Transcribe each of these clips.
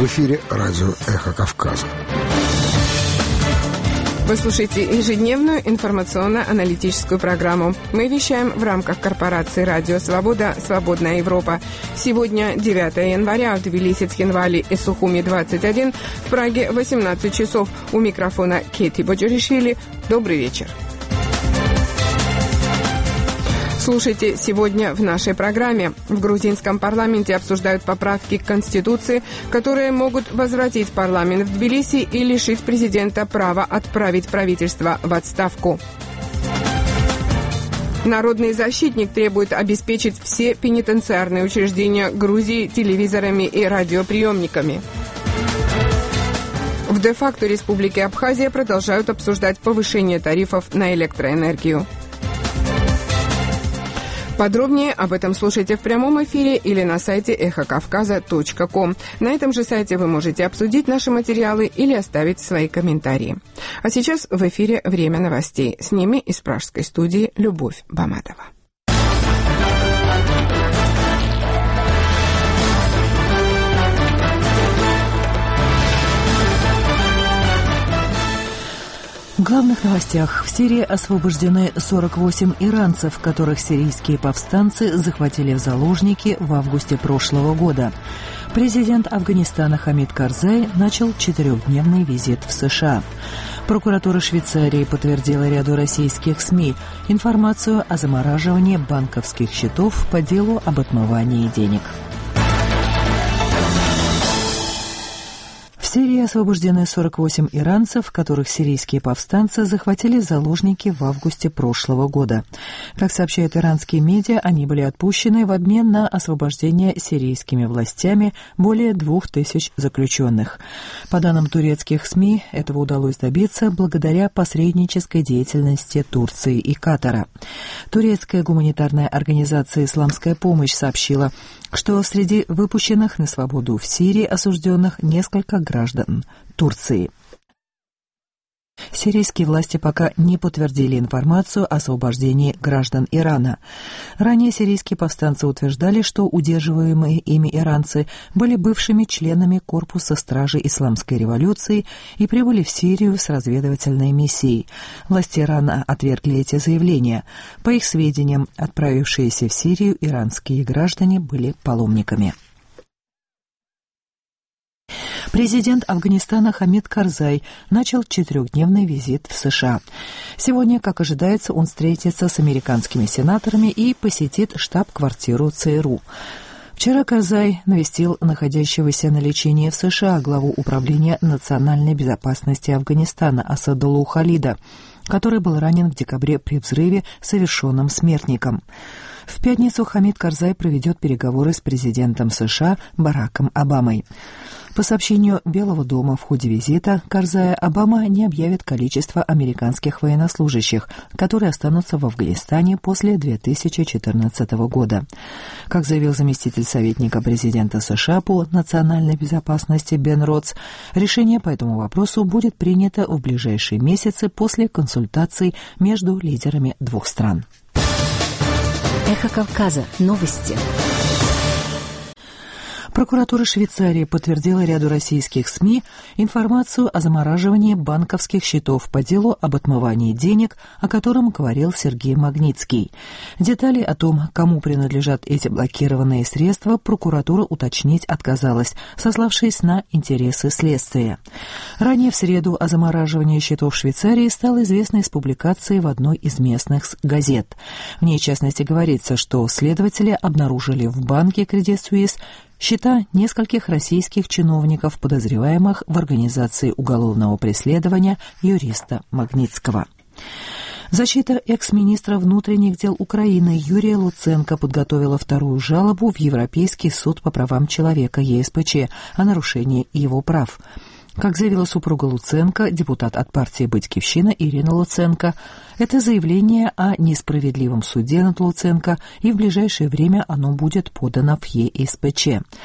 В эфире радио «Эхо Кавказа». Вы слушаете ежедневную информационно-аналитическую программу. Мы вещаем в рамках корпорации «Радио Свобода. Свободная Европа». Сегодня 9 января в Тбилиси, Цхинвале и Сухуми 21, в Праге 18 часов. У микрофона Кети Боджоришвили. Добрый вечер. Слушайте сегодня в нашей программе. В грузинском парламенте обсуждают поправки к Конституции, которые могут возвратить парламент в Тбилиси и лишить президента права отправить правительство в отставку. Народный защитник требует обеспечить все пенитенциарные учреждения Грузии телевизорами и радиоприемниками. В де-факто Республике Абхазия продолжают обсуждать повышение тарифов на электроэнергию. Подробнее об этом слушайте в прямом эфире или на сайте эхокавказа.ком. На этом же сайте вы можете обсудить наши материалы или оставить свои комментарии. А сейчас в эфире «Время новостей». С ними из пражской студии Любовь Баматова. В главных новостях. В Сирии освобождены 48 иранцев, которых сирийские повстанцы захватили в заложники в августе прошлого года. Президент Афганистана Хамид Карзай начал 4-дневный визит в США. Прокуратура Швейцарии подтвердила ряду российских СМИ информацию о замораживании банковских счетов по делу об отмывании денег. В Сирии освобождены 48 иранцев, которых сирийские повстанцы захватили в заложники в августе прошлого года. Как сообщают иранские медиа, они были отпущены в обмен на освобождение сирийскими властями более 2000 заключенных. По данным турецких СМИ, этого удалось добиться благодаря посреднической деятельности Турции и Катара. Турецкая гуманитарная организация «Исламская помощь» сообщила, что среди выпущенных на свободу в Сирии осужденных несколько граждан Турции. Сирийские власти пока не подтвердили информацию о освобождении граждан Ирана. Ранее сирийские повстанцы утверждали, что удерживаемые ими иранцы были бывшими членами корпуса стражи Исламской революции и прибыли в Сирию с разведывательной миссией. Власти Ирана отвергли эти заявления. По их сведениям, отправившиеся в Сирию иранские граждане были паломниками. Президент Афганистана Хамид Карзай начал 4-дневный визит в США. Сегодня, как ожидается, он встретится с американскими сенаторами и посетит штаб-квартиру ЦРУ. Вчера Карзай навестил находящегося на лечении в США главу Управления национальной безопасности Афганистана Асадуллу Халида, который был ранен в декабре при взрыве, совершенном смертником. В пятницу Хамид Карзай проведет переговоры с президентом США Бараком Обамой. По сообщению Белого дома, в ходе визита Карзая Обама не объявит количество американских военнослужащих, которые останутся в Афганистане после 2014 года. Как заявил заместитель советника президента США по национальной безопасности Бен Ротс, решение по этому вопросу будет принято в ближайшие месяцы после консультаций между лидерами двух стран. Эхо Кавказа. Новости. Прокуратура Швейцарии подтвердила ряду российских СМИ информацию о замораживании банковских счетов по делу об отмывании денег, о котором говорил Сергей Магнитский. Детали о том, кому принадлежат эти блокированные средства, прокуратура уточнить отказалась, сославшись на интересы следствия. Ранее в среду о замораживании счетов в Швейцарии стало известно из публикации в одной из местных газет. В ней, в частности, говорится, что следователи обнаружили в банке Credit Suisse счета нескольких российских чиновников, подозреваемых в организации уголовного преследования юриста Магнитского. Защита экс-министра внутренних дел Украины Юрия Луценко подготовила вторую жалобу в Европейский суд по правам человека ЕСПЧ о нарушении его прав. Как заявила супруга Луценко, депутат от партии «Батькивщина» Ирина Луценко, это заявление о несправедливом суде над Луценко, и в ближайшее время оно будет подано в ЕСПЧ.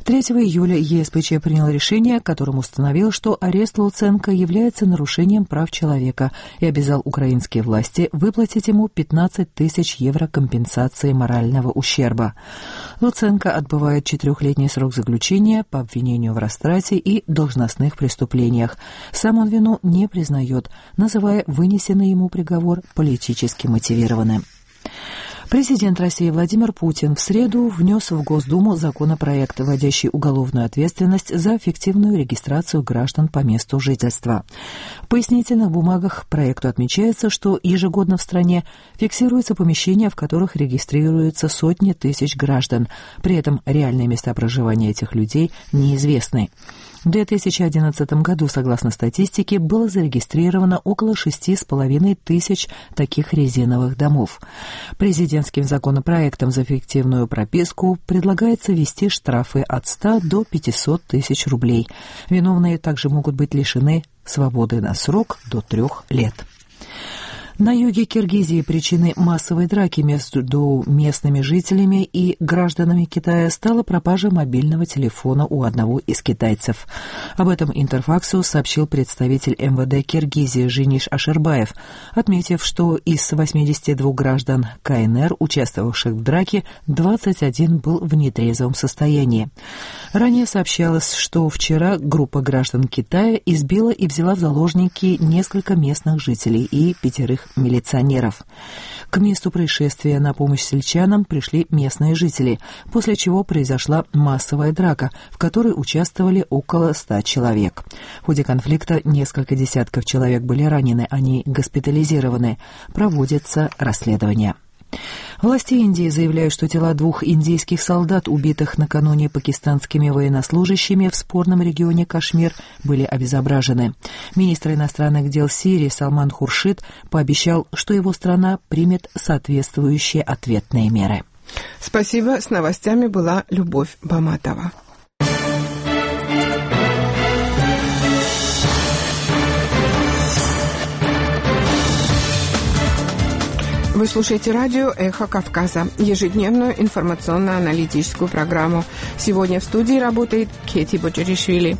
3 июля ЕСПЧ принял решение, которым установил, что арест Луценко является нарушением прав человека и обязал украинские власти выплатить ему 15 тысяч евро компенсации морального ущерба. Луценко отбывает 4-летний срок заключения по обвинению в растрате и должностных преступлениях. Сам он вину не признает, называя вынесенный ему приговор политически мотивированным. Президент России Владимир Путин в среду внес в Госдуму законопроект, вводящий уголовную ответственность за фиктивную регистрацию граждан по месту жительства. В пояснительных бумагах проекту отмечается, что ежегодно в стране фиксируются помещения, в которых регистрируются сотни тысяч граждан. При этом реальные места проживания этих людей неизвестны. В 2011 году, согласно статистике, было зарегистрировано около 6,5 тысяч таких резиновых домов. Президентским законопроектом за фиктивную прописку предлагается ввести штрафы от 100 до 500 тысяч рублей. Виновные также могут быть лишены свободы на срок до 3 лет. На юге Киргизии причиной массовой драки между местными жителями и гражданами Китая стала пропажа мобильного телефона у одного из китайцев. Об этом Интерфаксу сообщил представитель МВД Киргизии Жениш Ашербаев, отметив, что из 82 граждан КНР, участвовавших в драке, 21 был в нетрезвом состоянии. Ранее сообщалось, что вчера группа граждан Китая избила и взяла в заложники несколько местных жителей и 5 милиционеров. К месту происшествия на помощь сельчанам пришли местные жители, после чего произошла массовая драка, в которой участвовали около 100 человек. В ходе конфликта несколько десятков человек были ранены, они госпитализированы. Проводится расследование. Власти Индии заявляют, что тела 2 индийских солдат, убитых накануне пакистанскими военнослужащими в спорном регионе Кашмир, были обезображены. Министр иностранных дел Сирии Салман Хуршид пообещал, что его страна примет соответствующие ответные меры. Спасибо. С новостями была Любовь Баматова. Вы слушаете радио «Эхо Кавказа», ежедневную информационно-аналитическую программу. Сегодня в студии работает Кети Боджеришвили.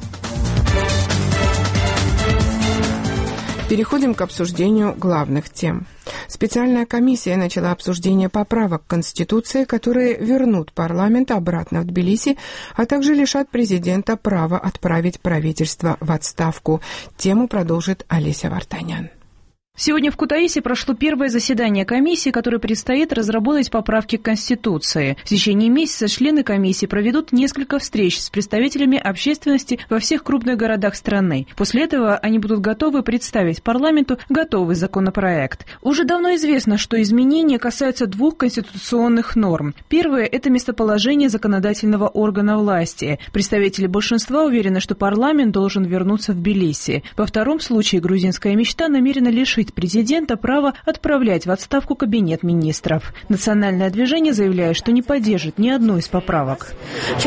Переходим к обсуждению главных тем. Специальная комиссия начала обсуждение поправок к Конституции, которые вернут парламент обратно в Тбилиси, а также лишат президента права отправить правительство в отставку. Тему продолжит Олеся Вартанян. Сегодня в Кутаиси прошло первое заседание комиссии, которой предстоит разработать поправки к Конституции. В течение месяца члены комиссии проведут несколько встреч с представителями общественности во всех крупных городах страны. После этого они будут готовы представить парламенту готовый законопроект. Уже давно известно, что изменения касаются 2 конституционных норм. Первое – это местоположение законодательного органа власти. Представители большинства уверены, что парламент должен вернуться в Тбилиси. Во втором случае грузинская мечта намерена лишить президента права отправлять в отставку кабинет министров. Национальное движение заявляет, что не поддержит ни одну из поправок.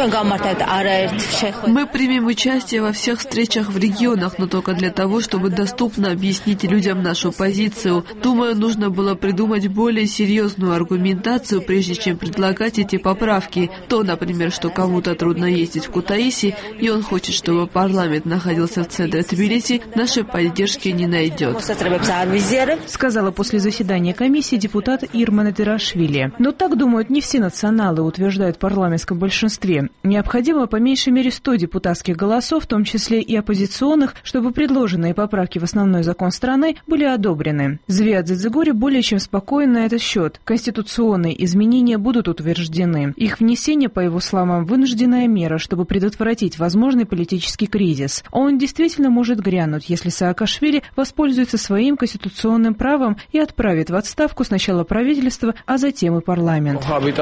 Мы примем участие во всех встречах в регионах, но только для того, чтобы доступно объяснить людям нашу позицию. Думаю, нужно было придумать более серьезную аргументацию, прежде чем предлагать эти поправки. То, например, что кому-то трудно ездить в Кутаиси, и он хочет, чтобы парламент находился в центре Тбилиси, нашей поддержки не найдет. Сказала после заседания комиссии депутат Ирма Надырашвили. Но так думают не все националы, утверждают в парламентском большинстве. Необходимо по меньшей мере 100 депутатских голосов, в том числе и оппозиционных, чтобы предложенные поправки в основной закон страны были одобрены. Звиат Дзидзигури более чем спокоен на этот счет. Конституционные изменения будут утверждены. Их внесение, по его словам, вынужденная мера, чтобы предотвратить возможный политический кризис. Он действительно может грянуть, если Саакашвили воспользуется своим конституционным правом и отправит в отставку сначала правительство, а затем и парламент.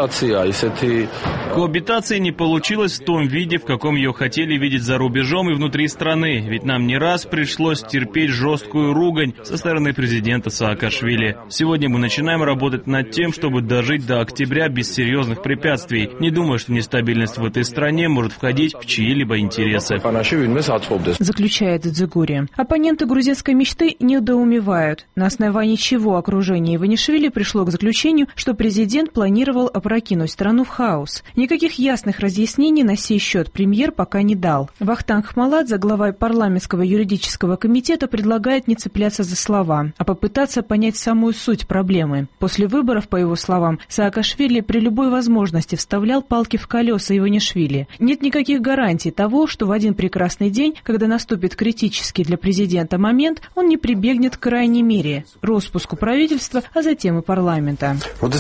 Коабитация не получилась в том виде, в каком ее хотели видеть за рубежом и внутри страны, ведь нам не раз пришлось терпеть жесткую ругань со стороны президента Саакашвили. Сегодня мы начинаем работать над тем, чтобы дожить до октября без серьезных препятствий. Не думаю, что нестабильность в этой стране может входить в чьи-либо интересы. Заключает Дзигури. Оппоненты грузинской мечты недоумевают, утверждают, на основании чего окружение Иванишвили пришло к заключению, что президент планировал опрокинуть страну в хаос. Никаких ясных разъяснений на сей счет премьер пока не дал. Вахтанг Хмаладзе, глава парламентского юридического комитета, предлагает не цепляться за слова, а попытаться понять самую суть проблемы. После выборов, по его словам, Саакашвили при любой возможности вставлял палки в колеса Иванишвили. Нет никаких гарантий того, что в один прекрасный день, когда наступит критический для президента момент, он не прибегнет к крайней мере – распуску правительства, а затем и парламента.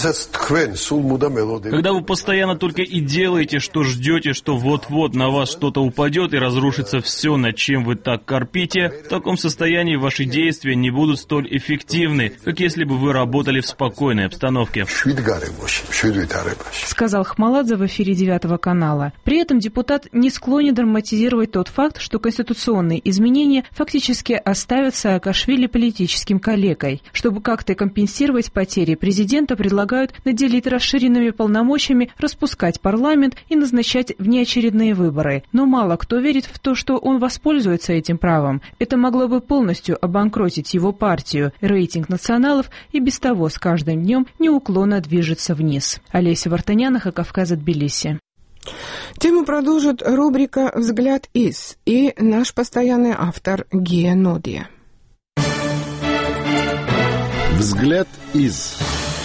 Когда вы постоянно только и делаете, что ждете, что вот-вот на вас что-то упадет и разрушится все, над чем вы так корпите, в таком состоянии ваши действия не будут столь эффективны, как если бы вы работали в спокойной обстановке. Сказал Хмаладзе в эфире 9 канала. При этом депутат не склонен драматизировать тот факт, что конституционные изменения фактически оставят Саакашвили политическим калекой. Чтобы как-то компенсировать потери, президента предлагают наделить расширенными полномочиями, распускать парламент и назначать внеочередные выборы. Но мало кто верит в то, что он воспользуется этим правом. Это могло бы полностью обанкротить его партию. Рейтинг националов и без того с каждым днем неуклонно движется вниз. Олеся Вартаняна, Кавказ, Тбилиси. Тему продолжит рубрика «Взгляд из» и наш постоянный автор Гия Нодия. Взгляд из.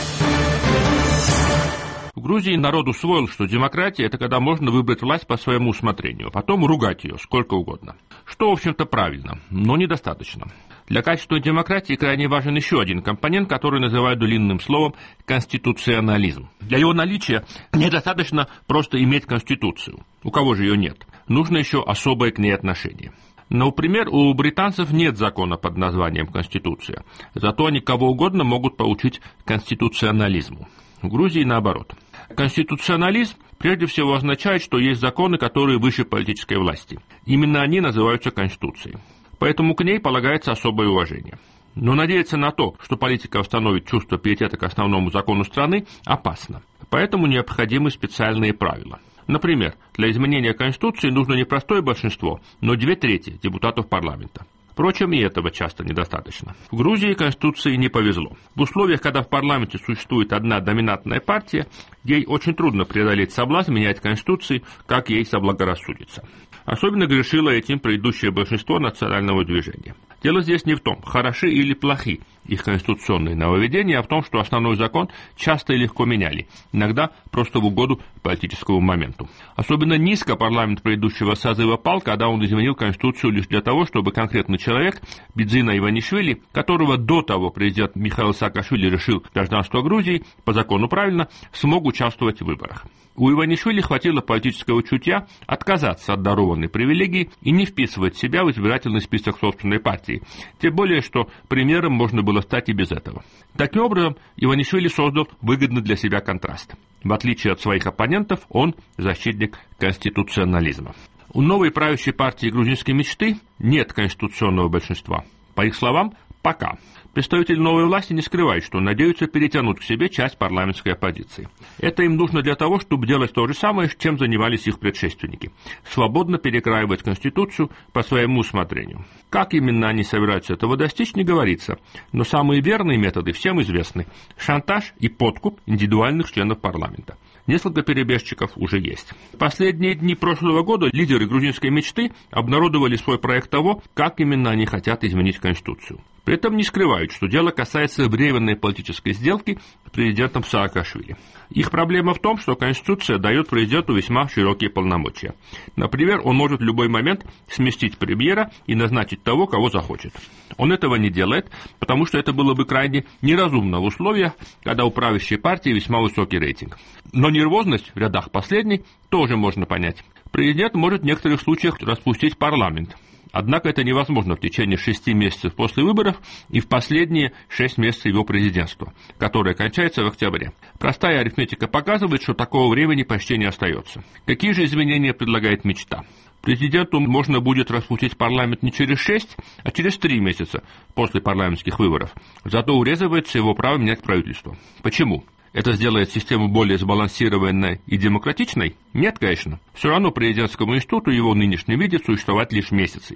В Грузии народ усвоил, что демократия – это когда можно выбрать власть по своему усмотрению, а потом ругать ее сколько угодно. Что, в общем-то, правильно, но недостаточно. Для качественной демократии крайне важен еще один компонент, который называют длинным словом «конституционализм». Для его наличия недостаточно просто иметь конституцию. У кого же ее нет? Нужно еще особое к ней отношение. Например, у британцев нет закона под названием «Конституция», зато они кого угодно могут получить конституционализму. В Грузии наоборот. Конституционализм прежде всего означает, что есть законы, которые выше политической власти. Именно они называются Конституцией. Поэтому к ней полагается особое уважение. Но надеяться на то, что политика восстановит чувство пиетета к основному закону страны, опасно. Поэтому необходимы специальные правила. Например, для изменения Конституции нужно не простое большинство, но 2/3 депутатов парламента. Впрочем, и этого часто недостаточно. В Грузии Конституции не повезло. В условиях, когда в парламенте существует одна доминантная партия, ей очень трудно преодолеть соблазн менять Конституции, как ей заблагорассудится. Особенно грешило этим предыдущее большинство национального движения. Дело здесь не в том, хороши или плохи их конституционные нововведения, а в том, что основной закон часто и легко меняли, иногда просто в угоду политическому моменту. Особенно низко парламент предыдущего созыва пал, когда он изменил Конституцию лишь для того, чтобы конкретный человек, Бидзина Иванишвили, которого до того президент Михаил Саакашвили решил гражданство Грузии, по закону правильно, смог участвовать в выборах. У Иванишвили хватило политического чутья отказаться от дарованной привилегии и не вписывать себя в избирательный список собственной партии, тем более, что премьером можно было стать и без этого. Таким образом, Иванишвили создал выгодный для себя контраст. В отличие от своих оппонентов, он защитник конституционализма. У новой правящей партии грузинской мечты нет конституционного большинства. По их словам, пока. Представители новой власти не скрывают, что надеются перетянуть к себе часть парламентской оппозиции. Это им нужно для того, чтобы делать то же самое, чем занимались их предшественники. Свободно перекраивать Конституцию по своему усмотрению. Как именно они собираются этого достичь, не говорится. Но самые верные методы всем известны. Шантаж и подкуп индивидуальных членов парламента. Несколько перебежчиков уже есть. В последние дни прошлого года лидеры грузинской мечты обнародовали свой проект того, как именно они хотят изменить Конституцию. При этом не скрывают, что дело касается временной политической сделки с президентом Саакашвили. Их проблема в том, что Конституция дает президенту весьма широкие полномочия. Например, он может в любой момент сместить премьера и назначить того, кого захочет. Он этого не делает, потому что это было бы крайне неразумно в условиях, когда у правящей партии весьма высокий рейтинг. Но нервозность в рядах последней тоже можно понять. Президент может в некоторых случаях распустить парламент. Однако это невозможно в течение 6 месяцев после выборов и в последние 6 месяцев его президентства, которое кончается в октябре. Простая арифметика показывает, что такого времени почти не остается. Какие же изменения предлагает мечта? Президенту можно будет распустить парламент не через 6, а через 3 месяца после парламентских выборов. Зато урезывается его право менять правительство. Почему? Это сделает систему более сбалансированной и демократичной? Нет, конечно. Все равно президентскому институту в его нынешнем виде существовать лишь месяцы.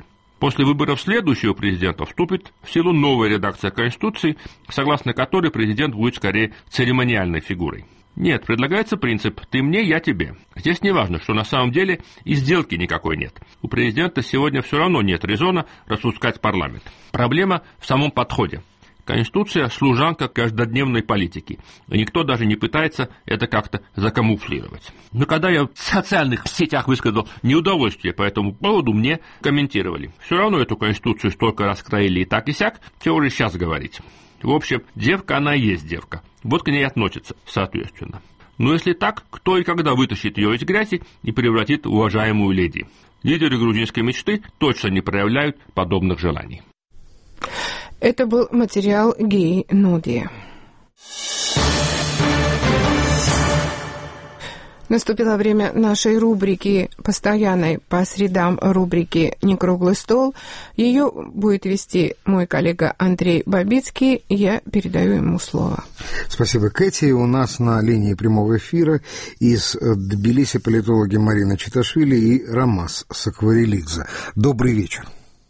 После выборов следующего президента вступит в силу новая редакция Конституции, согласно которой президент будет скорее церемониальной фигурой. Нет, предлагается принцип «ты мне, я тебе». Здесь не важно, что на самом деле и сделки никакой нет. У президента сегодня все равно нет резона распускать парламент. Проблема в самом подходе. Конституция – служанка каждодневной политики, и никто даже не пытается это как-то закамуфлировать. Но когда я в социальных сетях высказал неудовольствие по этому поводу, мне комментировали. Все равно эту Конституцию столько раскроили и так и сяк, чего уже сейчас говорить. В общем, девка она и есть девка. Вот к ней относится, соответственно. Но если так, кто и когда вытащит ее из грязи и превратит в уважаемую леди? Лидеры грузинской мечты точно не проявляют подобных желаний. Это был материал Гии Нодия. Наступило время нашей рубрики, постоянной по средам рубрики «Не круглый стол». Ее будет вести мой коллега Андрей Бабицкий. Я передаю ему слово. Спасибо, Кэти. У нас на линии прямого эфира из Тбилиси политологи Марина Читашвили и Ромас Сакварелидзе. Добрый вечер.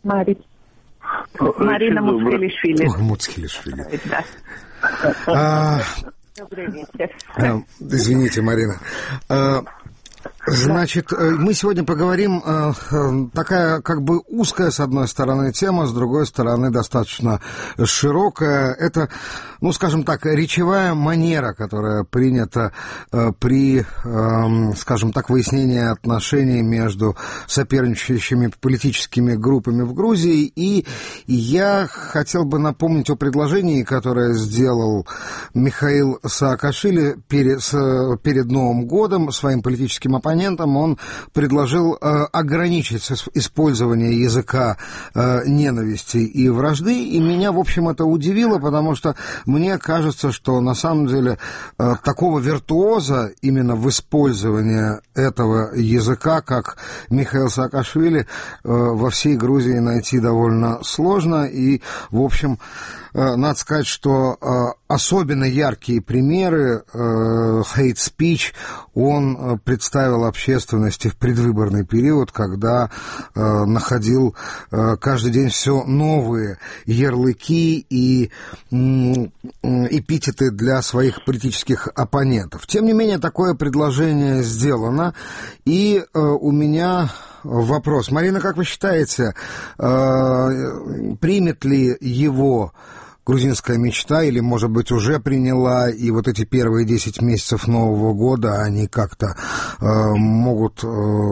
Марина Муцхелишвили. Муцхелишвили. Да. Добрый вечер. Извините, Марина. Значит, мы сегодня поговорим, такая как бы узкая, с одной стороны, тема, с другой стороны, достаточно широкая. Это, ну, скажем так, речевая манера, которая принята при, скажем так, выяснении отношений между соперничающими политическими группами в Грузии. И я хотел бы напомнить о предложении, которое сделал Михаил Саакашвили перед Новым годом своим политическим оппонентам. Он предложил ограничить использование языка ненависти и вражды, и меня, в общем, это удивило, потому что мне кажется, что на самом деле такого виртуоза именно в использовании этого языка, как Михаил Саакашвили, во всей Грузии найти довольно сложно, и, в общем, надо сказать, что особенно яркие примеры hate speech он представил общественности в предвыборный период, когда находил каждый день все новые ярлыки и эпитеты для своих политических оппонентов. Тем не менее, такое предложение сделано, и у меня вопрос. Марина, как вы считаете, примет ли его грузинская мечта, или, может быть, уже приняла, и вот эти первые 10 месяцев Нового года, они как-то могут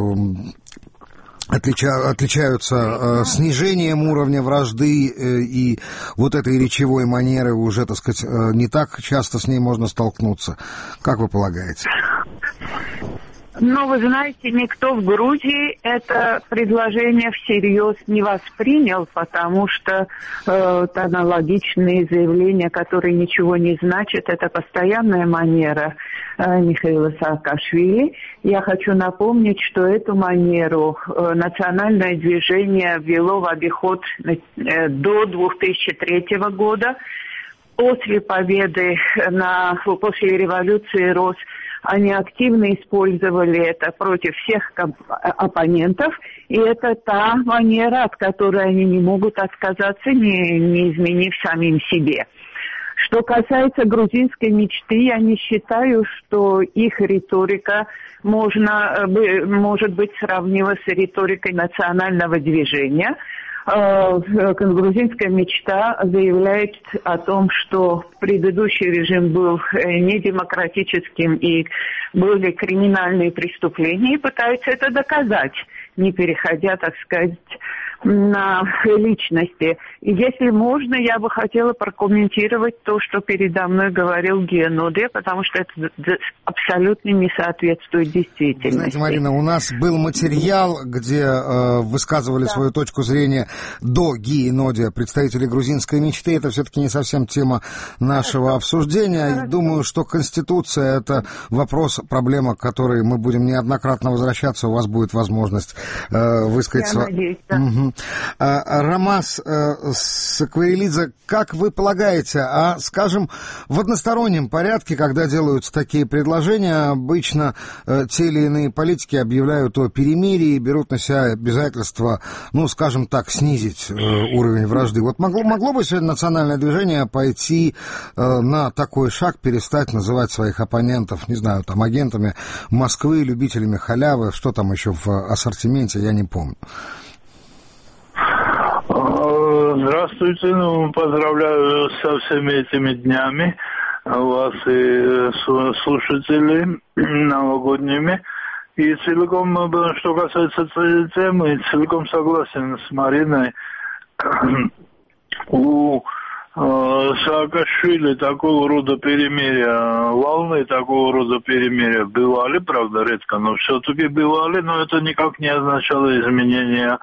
отличаются снижением уровня вражды и вот этой речевой манеры уже, так сказать, не так часто с ней можно столкнуться. Как вы полагаете? Но, вы знаете, никто в Грузии это предложение всерьез не воспринял, потому что аналогичные заявления, которые ничего не значат, это постоянная манера Михаила Саакашвили. Я хочу напомнить, что эту манеру национальное движение ввело в обиход до 2003 года. После победы, после революции РОС, они активно использовали это против всех оппонентов, и это та манера, от которой они не могут отказаться, не изменив самим себе. Что касается грузинской мечты, я не считаю, что их риторика может быть сравнима с риторикой национального движения. Грузинская мечта заявляет о том, что предыдущий режим был недемократическим и были криминальные преступления, и пытаются это доказать, не переходя, так сказать, на личности. И если можно, я бы хотела прокомментировать то, что передо мной говорил Гия Нодия, потому что это абсолютно не соответствует действительности. Знаете, Марина, у нас был материал, где высказывали свою точку зрения до Гии Нодия представители грузинской мечты. Это все-таки не совсем тема нашего обсуждения. Думаю, что Конституция — это вопрос, проблема, к которой мы будем неоднократно возвращаться. У вас будет возможность высказать... Я надеюсь, да. Рамаз Сакварелидзе, как вы полагаете, скажем, в одностороннем порядке, когда делаются такие предложения, обычно те или иные политики объявляют о перемирии, берут на себя обязательства, скажем так, снизить уровень вражды. Вот могло бы сегодня национальное движение пойти на такой шаг, перестать называть своих оппонентов, не знаю, там, агентами Москвы, любителями халявы, что там еще в ассортименте, я не помню. Здравствуйте, поздравляю со всеми этими днями вас и слушателей новогодними. И целиком, что касается этой темы, целиком согласен с Мариной. У Саакашвили такого рода перемирия, волны такого рода перемирия бывали, правда, редко, но все-таки бывали, но это никак не означало изменения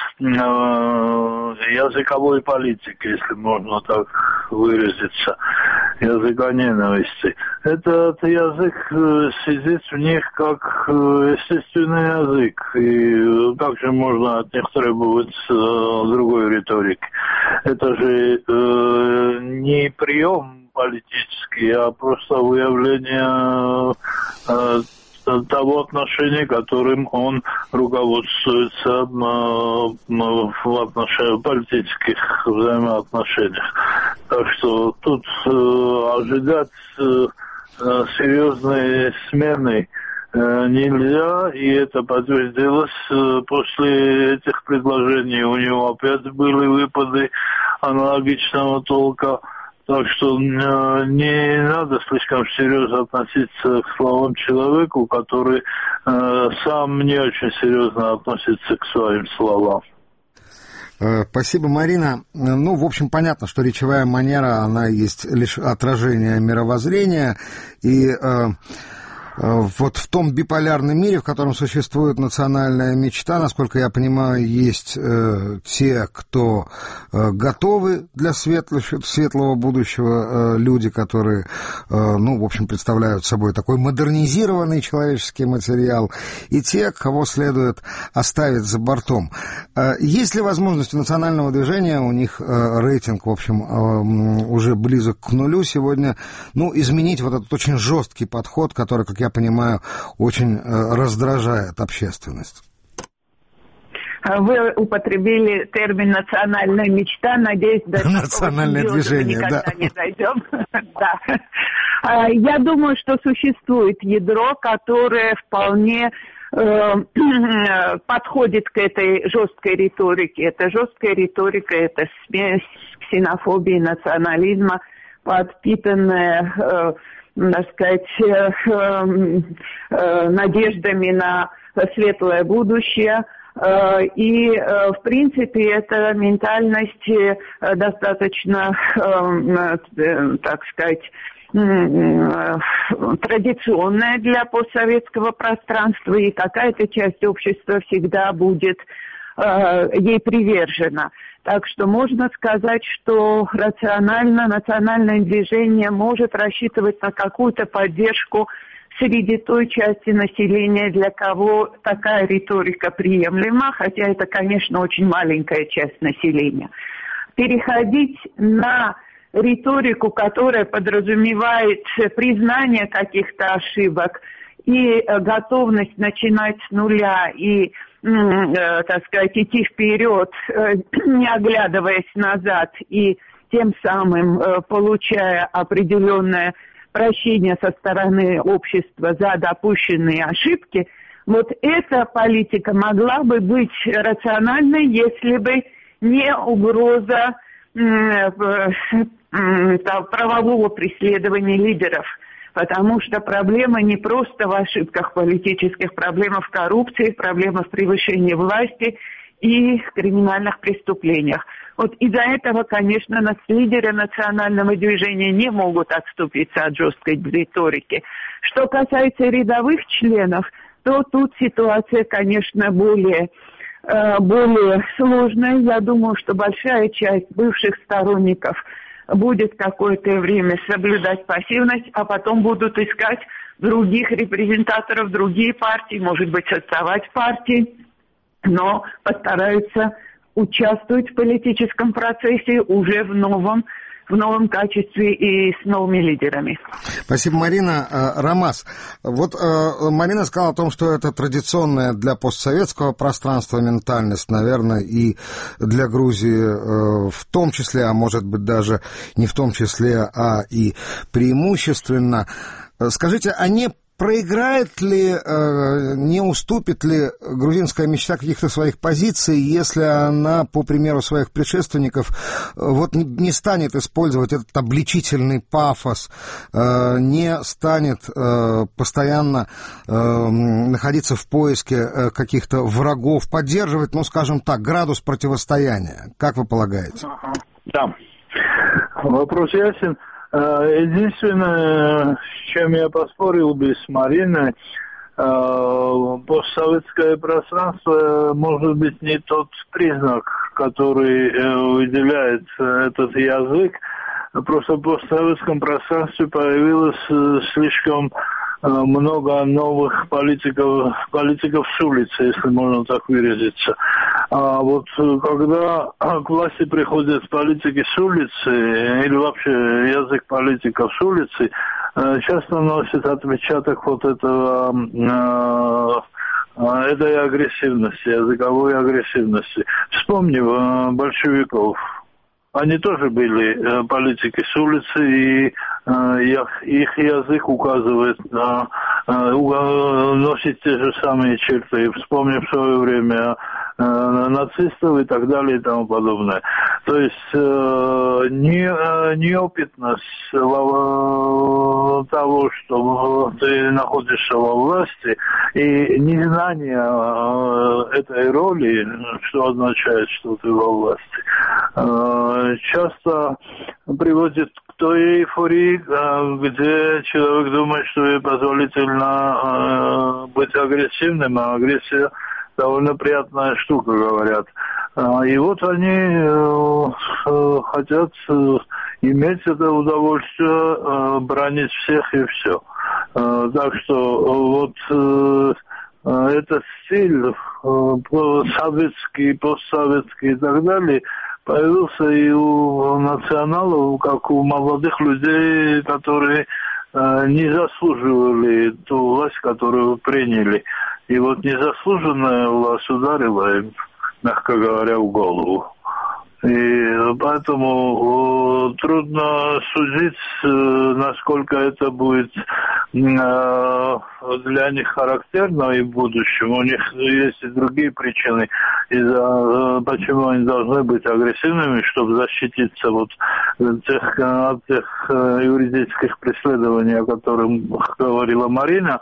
языковой политики, если можно так выразиться, языка ненависти. Этот язык сидит в них как естественный язык, и как же можно от них требовать другой риторики? Это же не прием политический, а просто выявление того отношения, которым он руководствуется в политических взаимоотношениях. Так что тут ожидать серьезной смены нельзя, и это подтвердилось после этих предложений. У него опять были выпады аналогичного толка. Так что не надо слишком серьезно относиться к словам человеку, который сам не очень серьезно относится к своим словам. Спасибо, Марина. В общем, понятно, что речевая манера, она есть лишь отражение мировоззрения, и вот в том биполярном мире, в котором существует национальная мечта, насколько я понимаю, есть те, кто готовы для светлого будущего, люди, которые, в общем, представляют собой такой модернизированный человеческий материал, и те, кого следует оставить за бортом. Есть ли возможность у национального движения, у них рейтинг, в общем, уже близок к нулю сегодня, изменить вот этот очень жесткий подход, который, как я понимаю, очень раздражает общественность? Вы употребили термин «национальная мечта». Надеюсь, до национальное движение, никогда не дойдем. Да. Я думаю, что существует ядро, которое вполне подходит к этой жесткой риторике. Это жесткая риторика, это смесь ксенофобии, национализма, подпитанная так сказать, надеждами на светлое будущее. И, в принципе, эта ментальность достаточно, так сказать, традиционная для постсоветского пространства, и какая-то часть общества всегда будет ей привержена. Так что можно сказать, что национальное движение может рассчитывать на какую-то поддержку среди той части населения, для кого такая риторика приемлема, хотя это, конечно, очень маленькая часть населения. Переходить на риторику, которая подразумевает признание каких-то ошибок и готовность начинать с нуля и так сказать, идти вперед, не оглядываясь назад и тем самым получая определенное прощение со стороны общества за допущенные ошибки, вот эта политика могла бы быть рациональной, если бы не угроза правового преследования лидеров. Потому что проблема не просто в ошибках политических, проблема в коррупции, проблема в превышении власти и криминальных преступлениях. Вот из-за этого, конечно, лидеры национального движения не могут отступиться от жесткой риторики. Что касается рядовых членов, то тут ситуация, конечно, более сложная. Я думаю, что большая часть бывших сторонников будет какое-то время соблюдать пассивность, а потом будут искать других репрезентаторов, другие партии, может быть, создавать партии, но постараются участвовать в политическом процессе уже в новом качестве и с новыми лидерами. Спасибо, Марина. Ромас, вот Марина сказала о том, что это традиционная для постсоветского пространства ментальность, наверное, и для Грузии в том числе, а может быть даже не в том числе, а и преимущественно. Скажите, а не проиграет ли, не уступит ли грузинская мечта каких-то своих позиций, если она, по примеру своих предшественников, вот не станет использовать этот обличительный пафос, не станет постоянно находиться в поиске каких-то врагов, поддерживать, ну, скажем так, градус противостояния? Как вы полагаете? Да, вопрос ясен. Единственное, с чем я поспорил бы с Мариной, постсоветское пространство может быть не тот признак, который выделяет этот язык. Просто в постсоветском пространстве появилось слишком много новых политиков с улицы, если можно так выразиться. А вот когда к власти приходят политики с улицы, или вообще язык политиков с улицы, часто носит отпечаток вот этой агрессивности, языковой агрессивности. Вспомним большевиков. Они тоже были политики с улицы, и их язык указывает носит те же самые черты. Вспомним в свое время нацистов и так далее и тому подобное. То есть неопытность того, что ты находишься во власти, и незнание этой роли, что означает, что ты во власти, часто приводит к той эйфории, где человек думает, что ей позволительно быть агрессивным, а агрессия довольно приятная штука, говорят. И вот они хотят иметь это удовольствие, бранить всех и все. Так что вот этот стиль советский, постсоветский и так далее появился и у националов, как у молодых людей, которые не заслуживали ту власть, которую приняли. И вот незаслуженная власть ударила им, мягко говоря, в голову. И поэтому трудно судить, насколько это будет для них характерно и в будущем. У них есть и другие причины, почему они должны быть агрессивными, чтобы защититься вот от тех юридических преследований, о которых говорила Марина.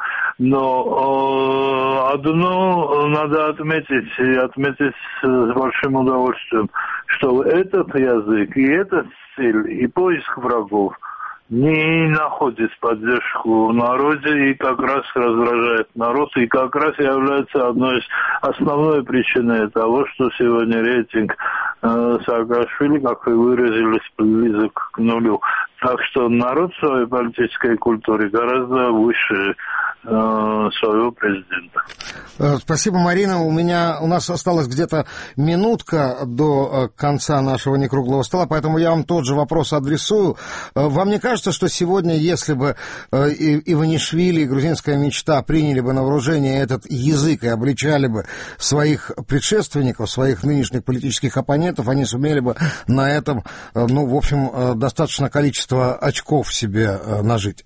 Но одно надо отметить, и отметить с большим удовольствием, что этот язык и этот стиль и поиск врагов не находит поддержку в народе и как раз раздражает народ, и как раз является одной из основной причиной того, что сегодня рейтинг Саакашвили, как вы выразились, близок к нулю. Так что народ в своей политической культуре гораздо выше своего президента. Спасибо, Марина. У нас осталась где-то минутка до конца нашего некруглого стола, поэтому я вам тот же вопрос адресую. Вам не кажется, что сегодня, если бы Иванишвили и грузинская мечта приняли бы на вооружение этот язык и обличали бы своих предшественников, своих нынешних политических оппонентов, они сумели бы на этом, в общем, достаточно количество очков себе нажить?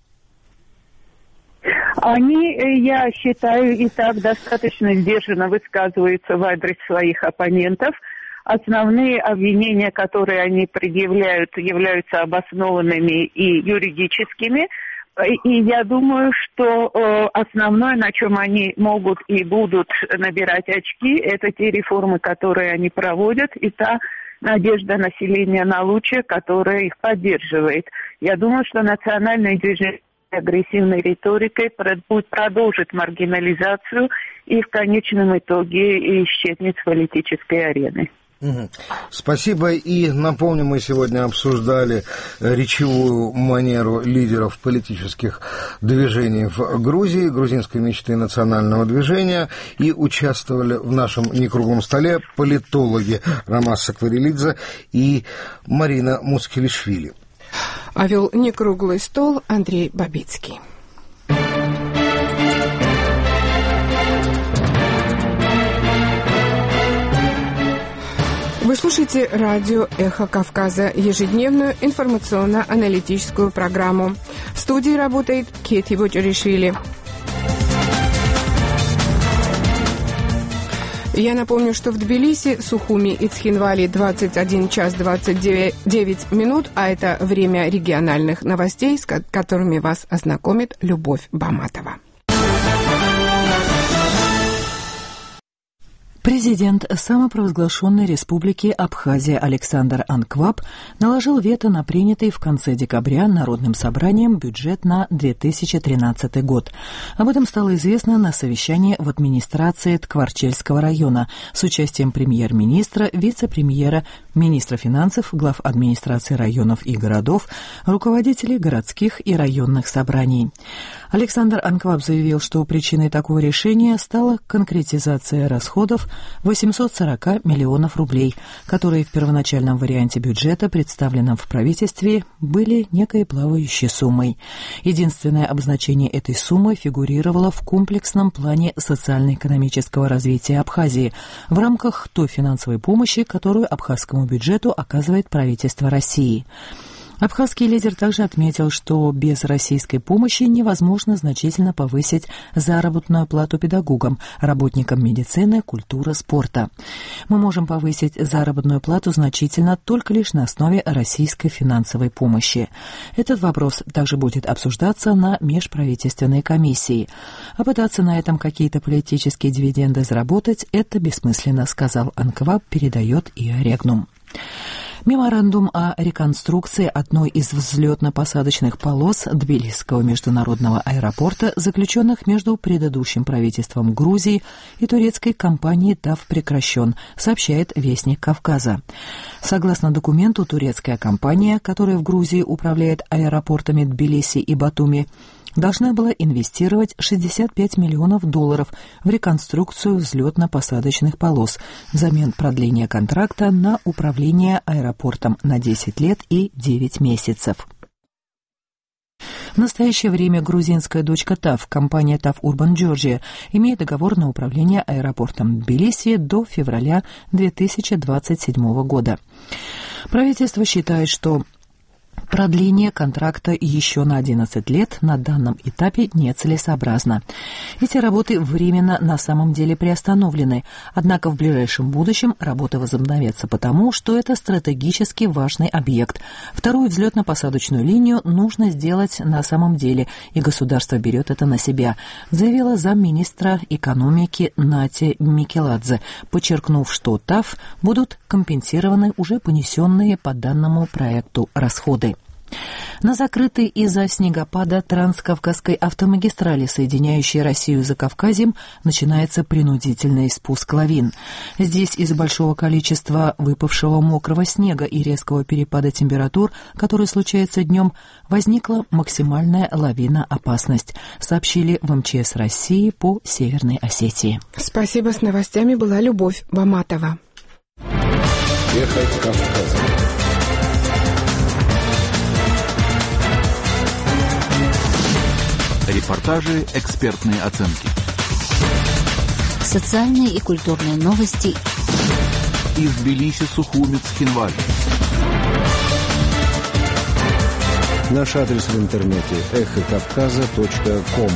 Они, я считаю, и так достаточно сдержанно высказываются в адрес своих оппонентов. Основные обвинения, которые они предъявляют, являются обоснованными и юридическими. И я думаю, что основное, на чем они могут и будут набирать очки, это те реформы, которые они проводят, и та надежда населения на лучшее, которая их поддерживает. Я думаю, что национальное движение агрессивной риторикой продолжит маргинализацию и в конечном итоге исчезнет с политической арены. Спасибо. И напомню, мы сегодня обсуждали речевую манеру лидеров политических движений в Грузии, грузинской мечты национального движения, и участвовали в нашем некруглом столе политологи Ромас Сакварелидзе и Марина Муцкелишвили. А вел некруглый стол Андрей Бабицкий. Вы слушаете радио «Эхо Кавказа», ежедневную информационно-аналитическую программу. В студии работает Кети Бочаришвили. Я напомню, что в Тбилиси, Сухуми и Цхинвали 21 час 29 минут, а это время региональных новостей, с которыми вас ознакомит Любовь Баматова. Президент самопровозглашенной республики Абхазия Александр Анкваб наложил вето на принятый в конце декабря Народным собранием бюджет на 2013 год. Об этом стало известно на совещании в администрации Ткварчельского района с участием премьер-министра, вице-премьера, министра финансов, глав администрации районов и городов, руководителей городских и районных собраний. Александр Анкваб заявил, что причиной такого решения стала конкретизация расходов 840 миллионов рублей, которые в первоначальном варианте бюджета, представленном в правительстве, были некой плавающей суммой. Единственное обозначение этой суммы фигурировало в комплексном плане социально-экономического развития Абхазии в рамках той финансовой помощи, которую абхазскому бюджету оказывает правительство России. Абхазский лидер также отметил, что без российской помощи невозможно значительно повысить заработную плату педагогам, работникам медицины, культуры, спорта. Мы можем повысить заработную плату значительно только лишь на основе российской финансовой помощи. Этот вопрос также будет обсуждаться на межправительственной комиссии. А пытаться на этом какие-то политические дивиденды заработать – это бессмысленно, сказал Анкваб, передает ИА Регнум. Меморандум о реконструкции одной из взлетно-посадочных полос Тбилисского международного аэропорта, заключенных между предыдущим правительством Грузии и турецкой компанией ТАВ, прекращен, сообщает Вестник Кавказа. Согласно документу, турецкая компания, которая в Грузии управляет аэропортами Тбилиси и Батуми, должна была инвестировать $65 миллионов в реконструкцию взлетно-посадочных полос взамен продления контракта на управление аэропортом на 10 лет и 9 месяцев. В настоящее время грузинская дочка ТАВ, компания ТАВ Urban Georgia, имеет договор на управление аэропортом Тбилиси до февраля 2027 года. Правительство считает, что продление контракта еще на 11 лет на данном этапе нецелесообразно. Эти работы временно на самом деле приостановлены, однако в ближайшем будущем работы возобновятся потому, что это стратегически важный объект. Вторую взлетно-посадочную линию нужно сделать на самом деле, и государство берет это на себя, заявила замминистра экономики Нати Микеладзе, подчеркнув, что ТАВ будут компенсированы уже понесенные по данному проекту расходы. На закрытой из-за снегопада Транскавказской автомагистрали, соединяющей Россию с Закавказьем, начинается принудительный спуск лавин. Здесь из-за большого количества выпавшего мокрого снега и резкого перепада температур, который случается днем, возникла максимальная лавиноопасность, сообщили в МЧС России по Северной Осетии. Спасибо, с новостями была Любовь Баматова. Эхо Кавказа. Репортажи, экспертные оценки. Социальные и культурные новости. Из Тбилиси, Сухуми, Цхинвали. Наш адрес в интернете эхокавказа.ком.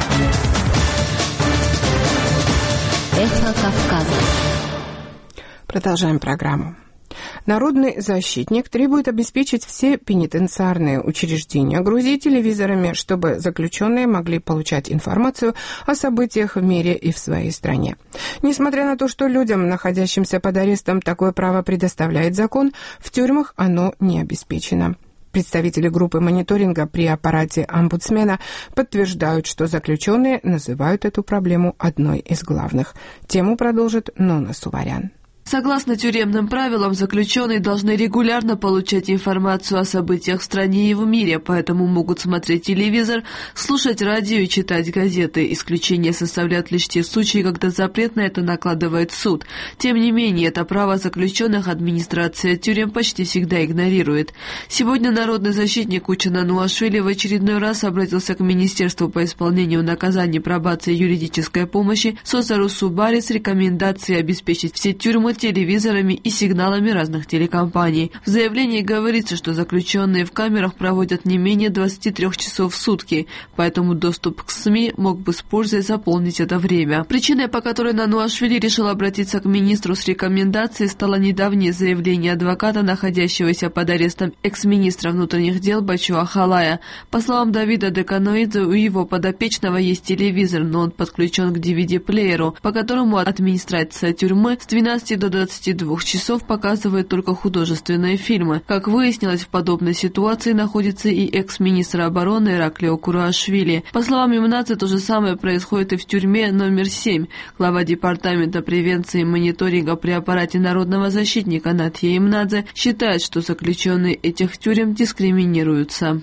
Эхо Кавказа. Продолжаем программу. Народный защитник требует обеспечить все пенитенциарные учреждения Грузии телевизорами, чтобы заключенные могли получать информацию о событиях в мире и в своей стране. Несмотря на то, что людям, находящимся под арестом, такое право предоставляет закон, в тюрьмах оно не обеспечено. Представители группы мониторинга при аппарате омбудсмена подтверждают, что заключенные называют эту проблему одной из главных. Тему продолжит Нона Суварян. Согласно тюремным правилам, заключенные должны регулярно получать информацию о событиях в стране и в мире, поэтому могут смотреть телевизор, слушать радио и читать газеты. Исключение составляют лишь те случаи, когда запрет на это накладывает суд. Тем не менее, это право заключенных администрация тюрем почти всегда игнорирует. Сегодня народный защитник Учена Нуашвили в очередной раз обратился к Министерству по исполнению наказаний, пробации и юридической помощи Созару Субари с рекомендацией обеспечить все тюрьмы телевизорами и сигналами разных телекомпаний. В заявлении говорится, что заключенные в камерах проводят не менее 23 часов в сутки, поэтому доступ к СМИ мог бы с пользой заполнить это время. Причиной, по которой Нануашвили решил обратиться к министру с рекомендацией, стало недавнее заявление адвоката, находящегося под арестом экс-министра внутренних дел Бачуа Халая. По словам Давида Деканоидзе, у его подопечного есть телевизор, но он подключен к DVD-плееру, по которому администрация тюрьмы с 12 до 22 часов показывает только художественные фильмы. Как выяснилось, в подобной ситуации находится и экс-министр обороны Ираклио Куруашвили. По словам Имнадзе, то же самое происходит и в тюрьме номер 7. Глава департамента превенции и мониторинга при аппарате народного защитника Натья Имнадзе считает, что заключенные этих тюрем дискриминируются.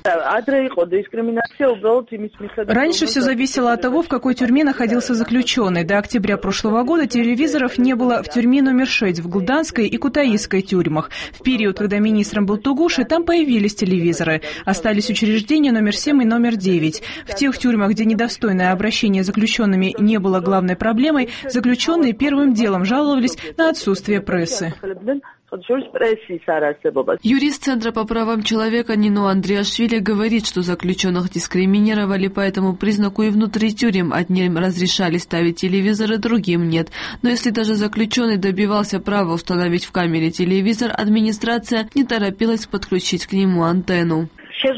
Раньше все зависело от того, в какой тюрьме находился заключенный. До октября прошлого года телевизоров не было в тюрьме номер 6 в Гулданской и Кутаисской тюрьмах. В период, когда министром был Тугуши, там появились телевизоры. Остались учреждения номер 7 и номер 9. В тех тюрьмах, где недостойное обращение с заключенными не было главной проблемой, заключенные первым делом жаловались на отсутствие прессы. Юрист Центра по правам человека Нино Андриашвили говорит, что заключенных дискриминировали по этому признаку и внутри тюрем. Одним разрешали ставить телевизоры, другим нет. Но если даже заключенный добивался права установить в камере телевизор, администрация не торопилась подключить к нему антенну.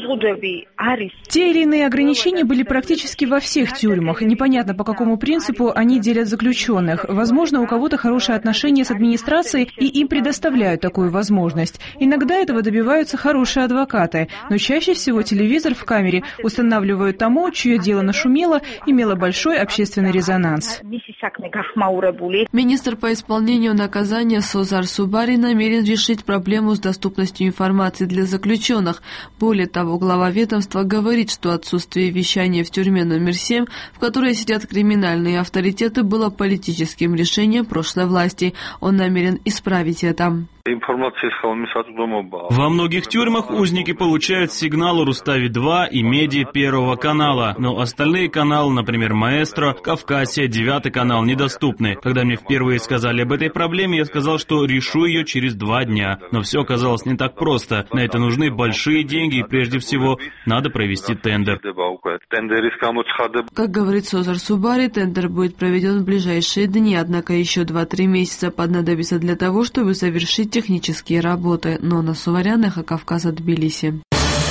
Те или иные ограничения были практически во всех тюрьмах. Непонятно, по какому принципу они делят заключенных. Возможно, у кого-то хорошие отношения с администрацией, и им предоставляют такую возможность. Иногда этого добиваются хорошие адвокаты, но чаще всего телевизор в камере устанавливают тому, чье дело нашумело, имело большой общественный резонанс. Министр по исполнению наказания Созар Субари намерен решить проблему с доступностью информации для заключенных. Более того, глава ведомства говорит, что отсутствие вещания в тюрьме номер 7, в которой сидят криминальные авторитеты, было политическим решением прошлой власти. Он намерен исправить это. Во многих тюрьмах узники получают сигнал о Рустави-2 и Меди Первого канала, но остальные каналы, например, Маэстро, Кавказия, 9 канал, недоступны. Когда мне впервые сказали об этой проблеме, я сказал, что решу ее через 2 дня. Но все оказалось не так просто. На это нужны большие деньги, и прежде всего надо провести тендер. Как говорит Созар Субари, тендер будет проведен в ближайшие дни, однако еще 2-3 месяца понадобится для того, чтобы завершить технические работы. Нона Суварян, Эхо Кавказа, Тбилиси.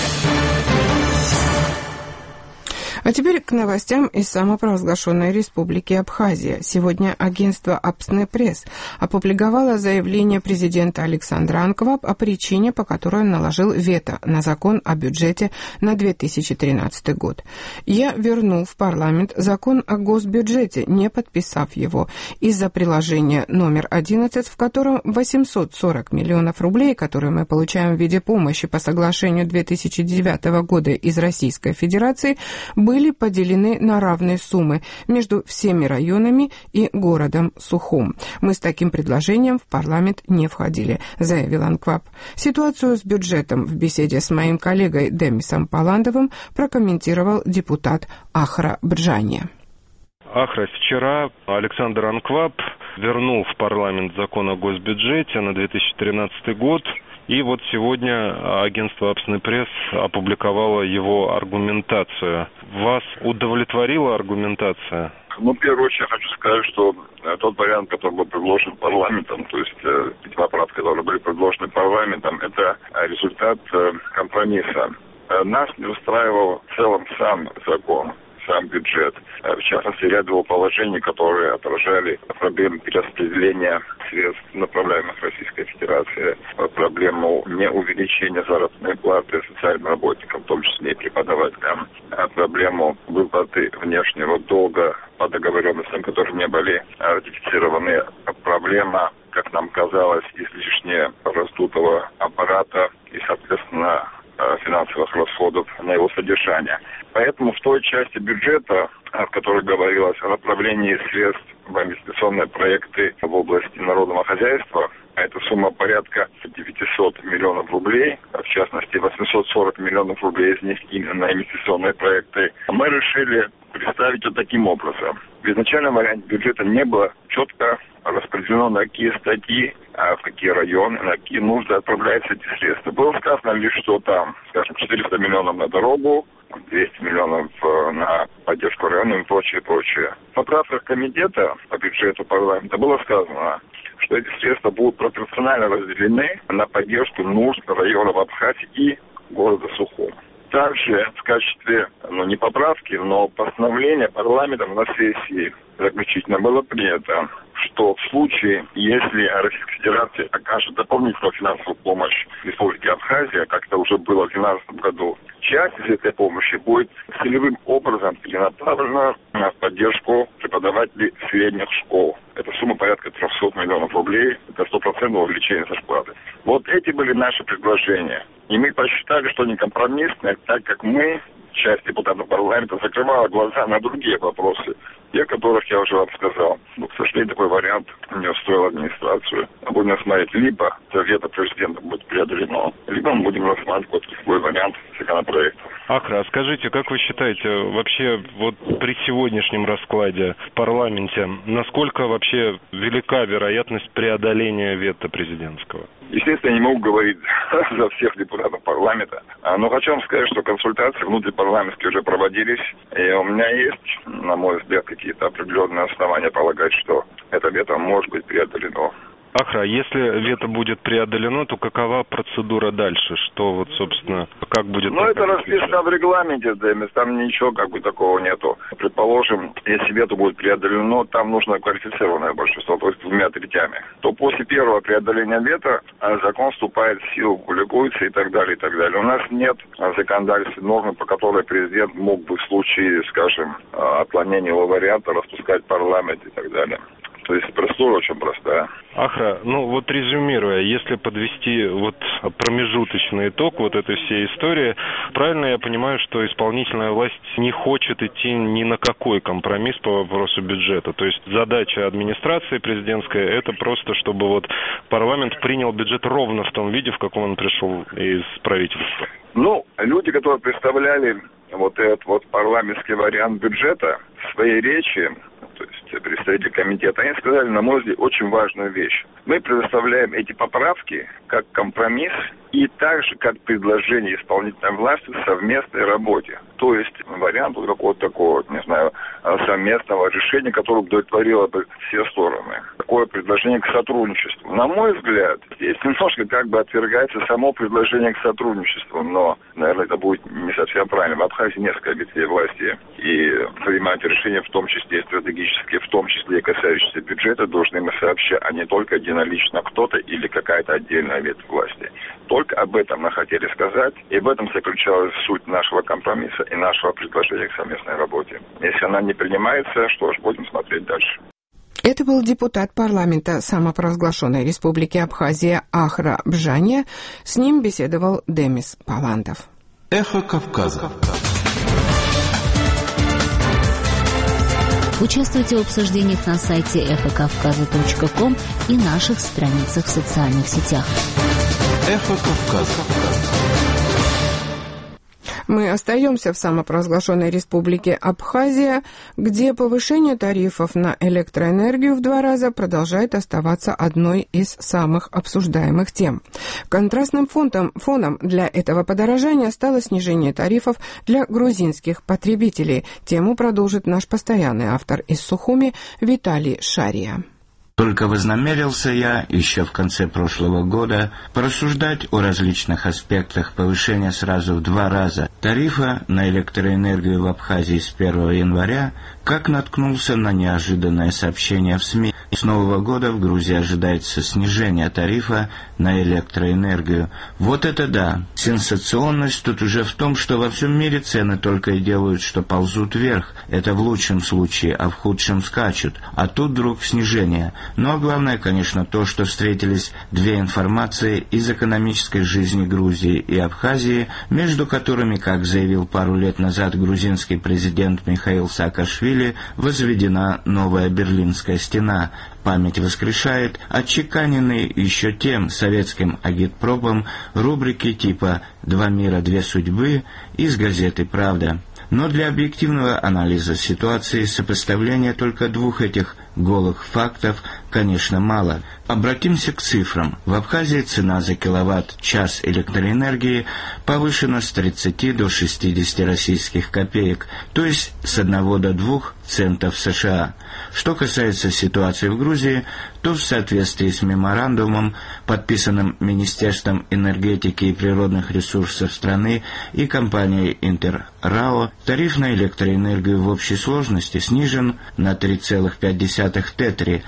А теперь к новостям из самопровозглашенной республики Абхазия. Сегодня агентство «Апсне Пресс» опубликовало заявление президента Александра Анкваб о причине, по которой он наложил вето на закон о бюджете на 2013 год. «Я вернул в парламент закон о госбюджете, не подписав его, из-за приложения номер 11, в котором 840 миллионов рублей, которые мы получаем в виде помощи по соглашению 2009 года из Российской Федерации, были поделены на равные суммы между всеми районами и городом Сухум. Мы с таким предложением в парламент не входили», заявил Анкваб. Ситуацию с бюджетом в беседе с моим коллегой Демисом Паландовым прокомментировал депутат Ахра Бджани. Вчера Александр Анкваб вернул в парламент закон о госбюджете на 2013 год. И вот сегодня агентство «Апсне Пресс» опубликовало его аргументацию. Вас удовлетворила аргументация? В первую очередь хочу сказать, что тот вариант, который был предложен парламентом, то есть эти поправки, которые были предложены парламентом, это результат компромисса. Нас не устраивал в целом сам закон, сам бюджет. В частности, ряд его положений, которые отражали проблему перераспределения средств, направляемых Российской Федерации, проблему неувеличения заработной платы социальным работникам, в том числе и преподавателям, проблему выплаты внешнего долга по договоренностям, которые не были ратифицированы, проблема, как нам казалось, излишне раздутого аппарата и, соответственно, финансовых расходов на его содержание. Поэтому в той части бюджета, в которой говорилось о направлении средств в инвестиционные проекты в области народного хозяйства, это сумма порядка 900 миллионов рублей, в частности 840 миллионов рублей из них именно на инвестиционные проекты, мы решили представить вот таким образом. В изначальном варианте бюджета не было четко распределено, на какие статьи, в какие районы, на какие нужды отправляются эти средства. Было сказано лишь, что там, скажем, 400 миллионов на дорогу, 200 миллионов на поддержку районов и прочее. В поправках комитета по бюджету парламента было сказано, что эти средства будут пропорционально разделены на поддержку нужд районов Абхазии и города Сухум. Также в качестве, не поправки, но постановления парламентом на сессии заключительно было принято, что в случае, если Российская Федерация окажет дополнительную финансовую помощь Республике Абхазия, как это уже было в 2012 году, часть из этой помощи будет целевым образом перенаправлена на поддержку преподавателей средних школ. Это сумма порядка 300 миллионов рублей, это 100% увеличение зарплаты. Вот эти были наши предложения. И мы посчитали, что они компромиссные, так как мы, часть депутатов парламента, закрывала глаза на другие вопросы, те, о которых я уже вам сказал. Но, к сожалению, такой вариант не устроил администрацию. Будем рассматривать, либо вето президента будет преодолено, либо мы будем рассматривать вот такой вариант законопроекта. Ахра, скажите, как вы считаете, вообще вот при сегодняшнем раскладе в парламенте, насколько вообще велика вероятность преодоления вето президентского? Естественно, я не могу говорить за всех депутатов парламента, но хочу вам сказать, что консультации внутрипарламентские уже проводились, и у меня есть, на мой взгляд, какие-то определенные основания полагать, что это вето может быть преодолено. Ахра, если вето будет преодолено, то какова процедура дальше? Что вот, собственно, как будет... это расписано в регламенте, Демис, там ничего такого нету. Предположим, если вето будет преодолено, там нужно квалифицированное большинство, то есть 2/3. То после первого преодоления вето закон вступает в силу, публикуется и так далее, и так далее. У нас нет законодательной нормы, по которой президент мог бы в случае, скажем, отклонения его варианта распускать парламент и так далее. То есть процедура очень простая. Ахра, вот резюмируя, если подвести вот промежуточный итог вот этой всей истории, правильно я понимаю, что исполнительная власть не хочет идти ни на какой компромисс по вопросу бюджета? То есть задача администрации президентской — это просто, чтобы вот парламент принял бюджет ровно в том виде, в каком он пришел из правительства? Люди, которые представляли вот этот вот парламентский вариант бюджета в своей речи, то есть представители комитета, они сказали, на мой взгляд, очень важную вещь. Мы предоставляем эти поправки как компромисс и также как предложение исполнительной власти в совместной работе. То есть вариант какого-то такого, совместного решения, которое удовлетворило бы все стороны. Такое предложение к сотрудничеству. На мой взгляд, здесь немножко отвергается само предложение к сотрудничеству, но, наверное, это будет не совсем правильно. В Абхазии несколько ветвей власти, и принимать решения, в том числе и стратегические, в том числе и касающиеся бюджета, должны мы сообща, а не только единолично кто-то или какая-то отдельная ветвь власти. Только об этом мы хотели сказать, и в этом заключалась суть нашего компромисса и нашего предложения к совместной работе. Если она не принимается, что ж, будем смотреть дальше. Это был депутат парламента самопровозглашенной республики Абхазия Ахра Бжания. С ним беседовал Демис Паландов. Эхо Кавказа. Участвуйте в обсуждениях на сайте эхокавказа.ком и наших страницах в социальных сетях. Эхо Кавказа. Мы остаемся в самопровозглашенной республике Абхазия, где повышение тарифов на электроэнергию в 2 раза продолжает оставаться одной из самых обсуждаемых тем. Контрастным фоном для этого подорожания стало снижение тарифов для грузинских потребителей. Тему продолжит наш постоянный автор из Сухуми Виталий Шария. Только вознамерился я еще в конце прошлого года порассуждать о различных аспектах повышения сразу в 2 раза тарифа на электроэнергию в Абхазии с 1 января, как наткнулся на неожиданное сообщение в СМИ. С Нового года в Грузии ожидается снижение тарифа на электроэнергию. Вот это да! Сенсационность тут уже в том, что во всем мире цены только и делают, что ползут вверх. Это в лучшем случае, а в худшем скачут. А тут вдруг снижение. Но главное, конечно, то, что встретились две информации из экономической жизни Грузии и Абхазии, между которыми, как заявил пару лет назад грузинский президент Михаил Саакашвили, возведена новая Берлинская стена. Память воскрешает отчеканенные еще тем советским агитпропом рубрики типа «Два мира, две судьбы» из газеты «Правда». Но для объективного анализа ситуации сопоставления только двух этих голых фактов, конечно, мало. Обратимся к цифрам. В Абхазии цена за киловатт-час электроэнергии повышена с 30 до 60 российских копеек, то есть с 1 до 2 центов США. Что касается ситуации в Грузии, то в соответствии с меморандумом, подписанным Министерством энергетики и природных ресурсов страны и компанией «Интеррао», тариф на электроэнергию в общей сложности снижен на 3,5 тетри,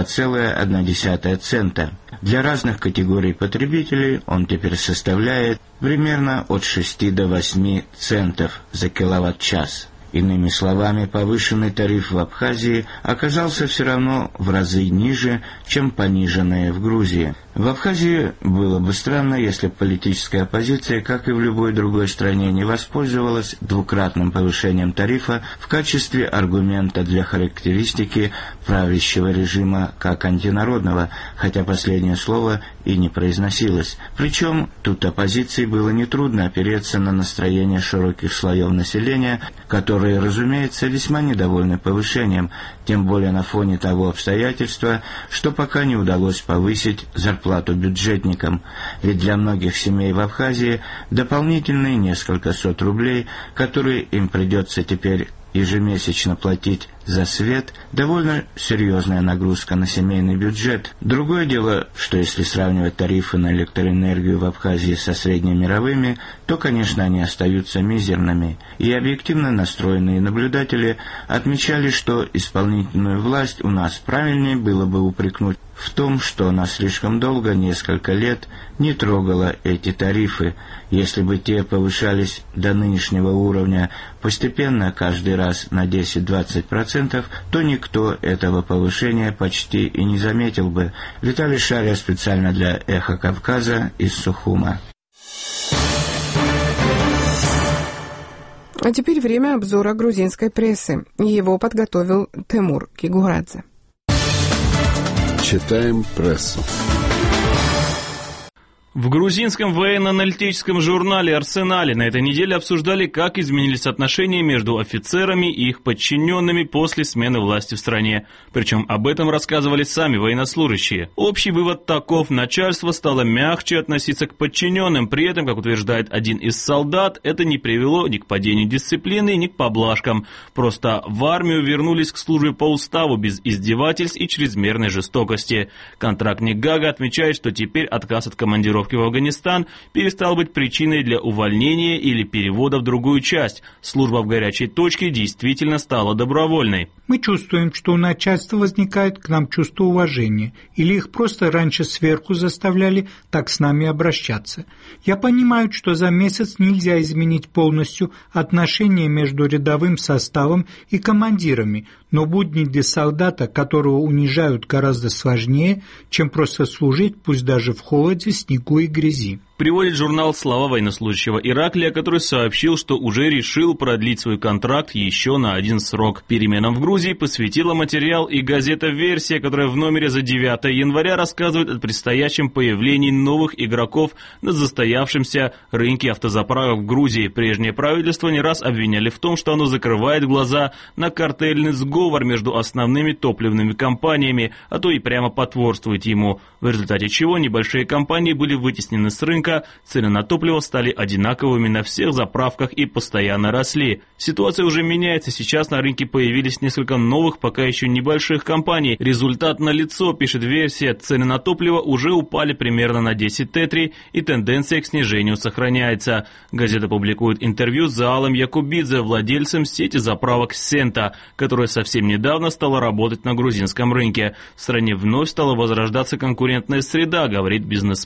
2,1 цента. Для разных категорий потребителей он теперь составляет примерно от 6 до 8 центов за киловатт-час. Иными словами, повышенный тариф в Абхазии оказался все равно в разы ниже, чем пониженные в Грузии. В Абхазии было бы странно, если политическая оппозиция, как и в любой другой стране, не воспользовалась двукратным повышением тарифа в качестве аргумента для характеристики правящего режима как антинародного, хотя последнее слово и не произносилось. Причем тут оппозиции было нетрудно опереться на настроение широких слоев населения, которые, разумеется, весьма недовольны повышением, тем более на фоне того обстоятельства, что пока не удалось повысить зарплату бюджетникам, ведь для многих семей в Абхазии дополнительные несколько сот рублей, которые им придется теперь ежемесячно платить за свет, довольно серьезная нагрузка на семейный бюджет. Другое дело, что если сравнивать тарифы на электроэнергию в Абхазии со среднемировыми, то, конечно, они остаются мизерными. И объективно настроенные наблюдатели отмечали, что исполнительную власть у нас правильнее было бы упрекнуть в том, что она слишком долго, несколько лет, не трогала эти тарифы. Если бы те повышались до нынешнего уровня постепенно, каждый раз на 10-20%, то никто этого повышения почти и не заметил бы. Виталий Шария специально для «Эхо Кавказа» из Сухума. А теперь время обзора грузинской прессы. Его подготовил Тимур Кигурадзе. Читаем прессу. В грузинском военно-аналитическом журнале «Арсенале» на этой неделе обсуждали, как изменились отношения между офицерами и их подчиненными после смены власти в стране. Причем об этом рассказывали сами военнослужащие. Общий вывод таков: начальство стало мягче относиться к подчиненным. При этом, как утверждает один из солдат, это не привело ни к падению дисциплины, ни к поблажкам. Просто в армию вернулись к службе по уставу без издевательств и чрезмерной жестокости. Контрактник Гага отмечает, что теперь отказ от командировки в Афганистан перестал быть причиной для увольнения или перевода в другую часть. Служба в горячей точке действительно стала добровольной. Мы чувствуем, что у начальства возникает к нам чувство уважения, или их просто раньше сверху заставляли так с нами обращаться. Я понимаю, что за месяц нельзя изменить полностью отношения между рядовым составом и командирами, но будни для солдата, которого унижают, гораздо сложнее, чем просто служить, пусть даже в холоде, снегу и грязи. Приводит журнал слова военнослужащего Ираклия, который сообщил, что уже решил продлить свой контракт еще на один срок. Переменам в Грузии посвятила материал и газета «Версия», которая в номере за 9 января рассказывает о предстоящем появлении новых игроков на застоявшемся рынке автозаправок в Грузии. Прежнее правительство не раз обвиняли в том, что оно закрывает глаза на картельный сговор между основными топливными компаниями, а то и прямо потворствует ему, в результате чего небольшие компании были вытеснены с рынка, цены на топливо стали одинаковыми на всех заправках и постоянно росли. Ситуация уже меняется, сейчас на рынке появились несколько новых, пока еще небольших компаний. Результат налицо, пишет «Версия», цены на топливо уже упали примерно на 10 тетри, и тенденция к снижению сохраняется. Газета публикует интервью с Заалом Якубидзе, владельцем сети заправок «Сента», которая совсем недавно стала работать на грузинском рынке. В стране вновь стала возрождаться конкурентная среда, говорит бизнесмен.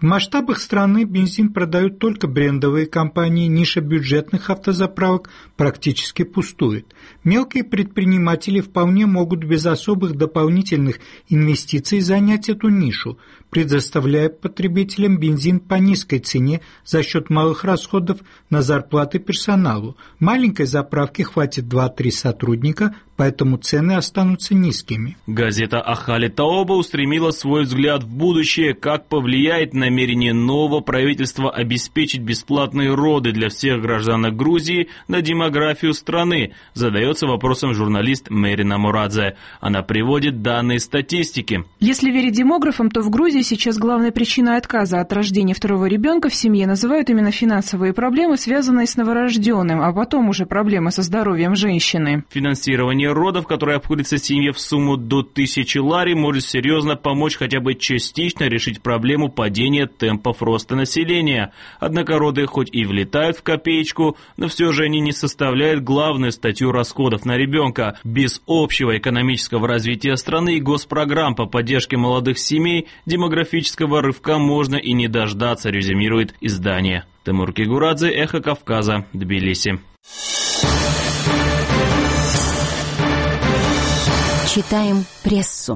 В масштабах страны бензин продают только брендовые компании, ниша бюджетных автозаправок практически пустует. Мелкие предприниматели вполне могут без особых дополнительных инвестиций занять эту нишу, предоставляя потребителям бензин по низкой цене за счет малых расходов на зарплаты персоналу. Маленькой заправки хватит 2-3 сотрудника, поэтому цены останутся низкими. Газета «Ахали Таоба» устремила свой взгляд в будущее, как повлияет намерение нового правительства обеспечить бесплатные роды для всех гражданок Грузии на демографию страны, задается вопросом журналист Мерина Мурадзе. Она приводит данные статистики. Если верить демографам, то в Грузии сейчас главной причиной отказа от рождения второго ребенка в семье называют именно финансовые проблемы, связанные с новорожденным, а потом уже проблемы со здоровьем женщины. Финансирование родов, которое обходится семье в сумму до 1000 лари, может серьезно помочь хотя бы частично решить проблему падения темпов роста населения. Однако роды хоть и влетают в копеечку, но все же они не составляют главную статью расходов на ребенка. Без общего экономического развития страны и госпрограмм по поддержке молодых семей демографического рывка можно и не дождаться, резюмирует издание. Тимур Кигурадзе, Эхо Кавказа, Тбилиси. Читаем прессу.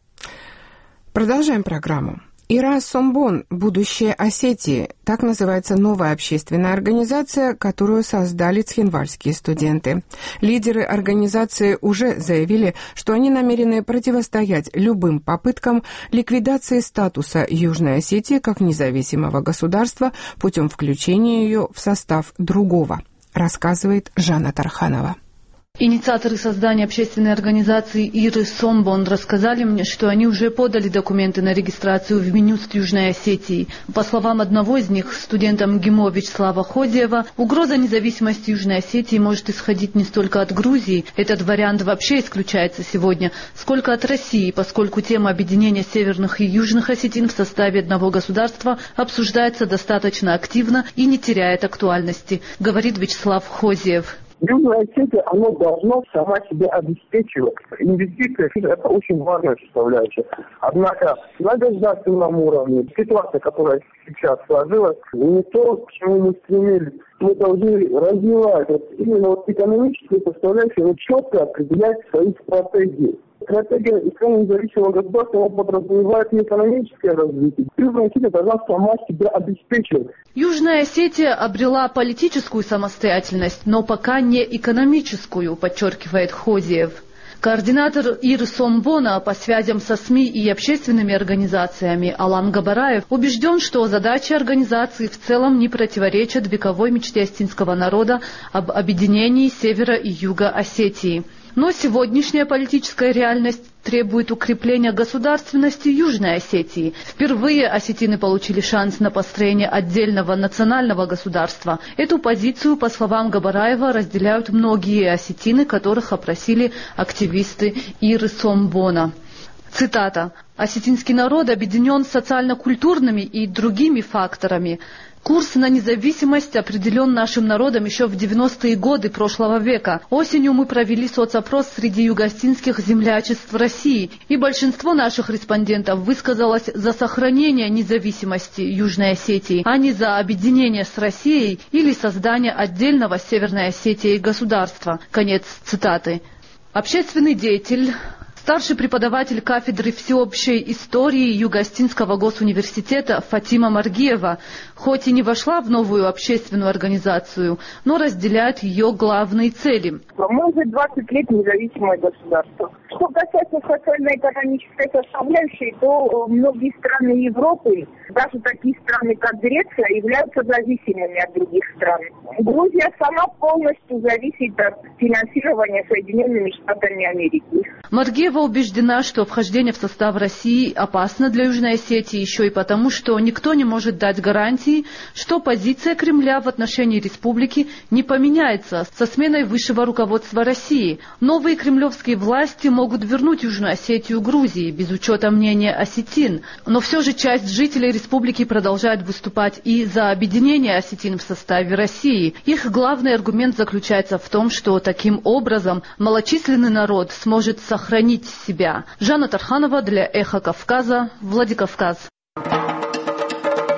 Продолжаем программу. Ира Сомбон «Будущее Осетии» – так называется новая общественная организация, которую создали цхинвальские студенты. Лидеры организации уже заявили, что они намерены противостоять любым попыткам ликвидации статуса Южной Осетии как независимого государства путем включения ее в состав другого, рассказывает Жанна Тарханова. Инициаторы создания общественной организации Иры Сомбон рассказали мне, что они уже подали документы на регистрацию в Минюст Южной Осетии. По словам одного из них, студента МГИМО Вячеслава Ходиева, угроза независимости Южной Осетии может исходить не столько от Грузии, этот вариант вообще исключается сегодня, сколько от России, поскольку тема объединения северных и южных осетин в составе одного государства обсуждается достаточно активно и не теряет актуальности, говорит Вячеслав Ходиев. Южная Осетия, она должна сама себя обеспечивать. Инвестиции – это очень важная составляющая. Однако на государственном уровне ситуация, которая сейчас сложилась, не то, к чему мы стремились. Мы должны развивать именно экономическую составляющую, четко определять свои стратегии. Стратегия независимого государства подразумевает не экономическое развитие. Южная Осетия должна сама себя обеспечивать. Южная Осетия обрела политическую самостоятельность, но пока не экономическую, подчеркивает Ходиев. Координатор Иры Сомбона по связям со СМИ и общественными организациями Алан Габараев убежден, что задачи организации в целом не противоречат вековой мечте осетинского народа об объединении Севера и Юга Осетии. Но сегодняшняя политическая реальность требует укрепления государственности Южной Осетии. Впервые осетины получили шанс на построение отдельного национального государства. Эту позицию, по словам Габараева, разделяют многие осетины, которых опросили активисты Иры Сомбона. Цитата. «Осетинский народ объединен социально-культурными и другими факторами. Курс на независимость определен нашим народом еще в 90-е годы прошлого века. Осенью мы провели соцопрос среди югоосетинских землячеств России, и большинство наших респондентов высказалось за сохранение независимости Южной Осетии, а не за объединение с Россией или создание отдельного Северной Осетии государства». Конец цитаты. Общественный деятель, старший преподаватель кафедры всеобщей истории Юго-Осетинского госуниверситета Фатима Маргиева, хоть и не вошла в новую общественную организацию, но разделяет ее главные цели. Мы уже 20 лет независимое государство. Что касается социально-экономической составляющей, то многие страны Европы, даже такие страны, как Греция, являются зависимыми от других стран. Грузия сама полностью зависит от финансирования Соединенными Штатами Америки. Маргиева убеждена, что вхождение в состав России опасно для Южной Осетии еще и потому, что никто не может дать гарантии, что позиция Кремля в отношении республики не поменяется со сменой высшего руководства России. Новые кремлевские власти могут вернуть Южную Осетию Грузии без учета мнения осетин, но все же часть жителей республики продолжает выступать и за объединение осетин в составе России. Их главный аргумент заключается в том, что таким образом малочисленный народ сможет сохранить себя. Жанна Тарханова для Эхо Кавказа, Владикавказ.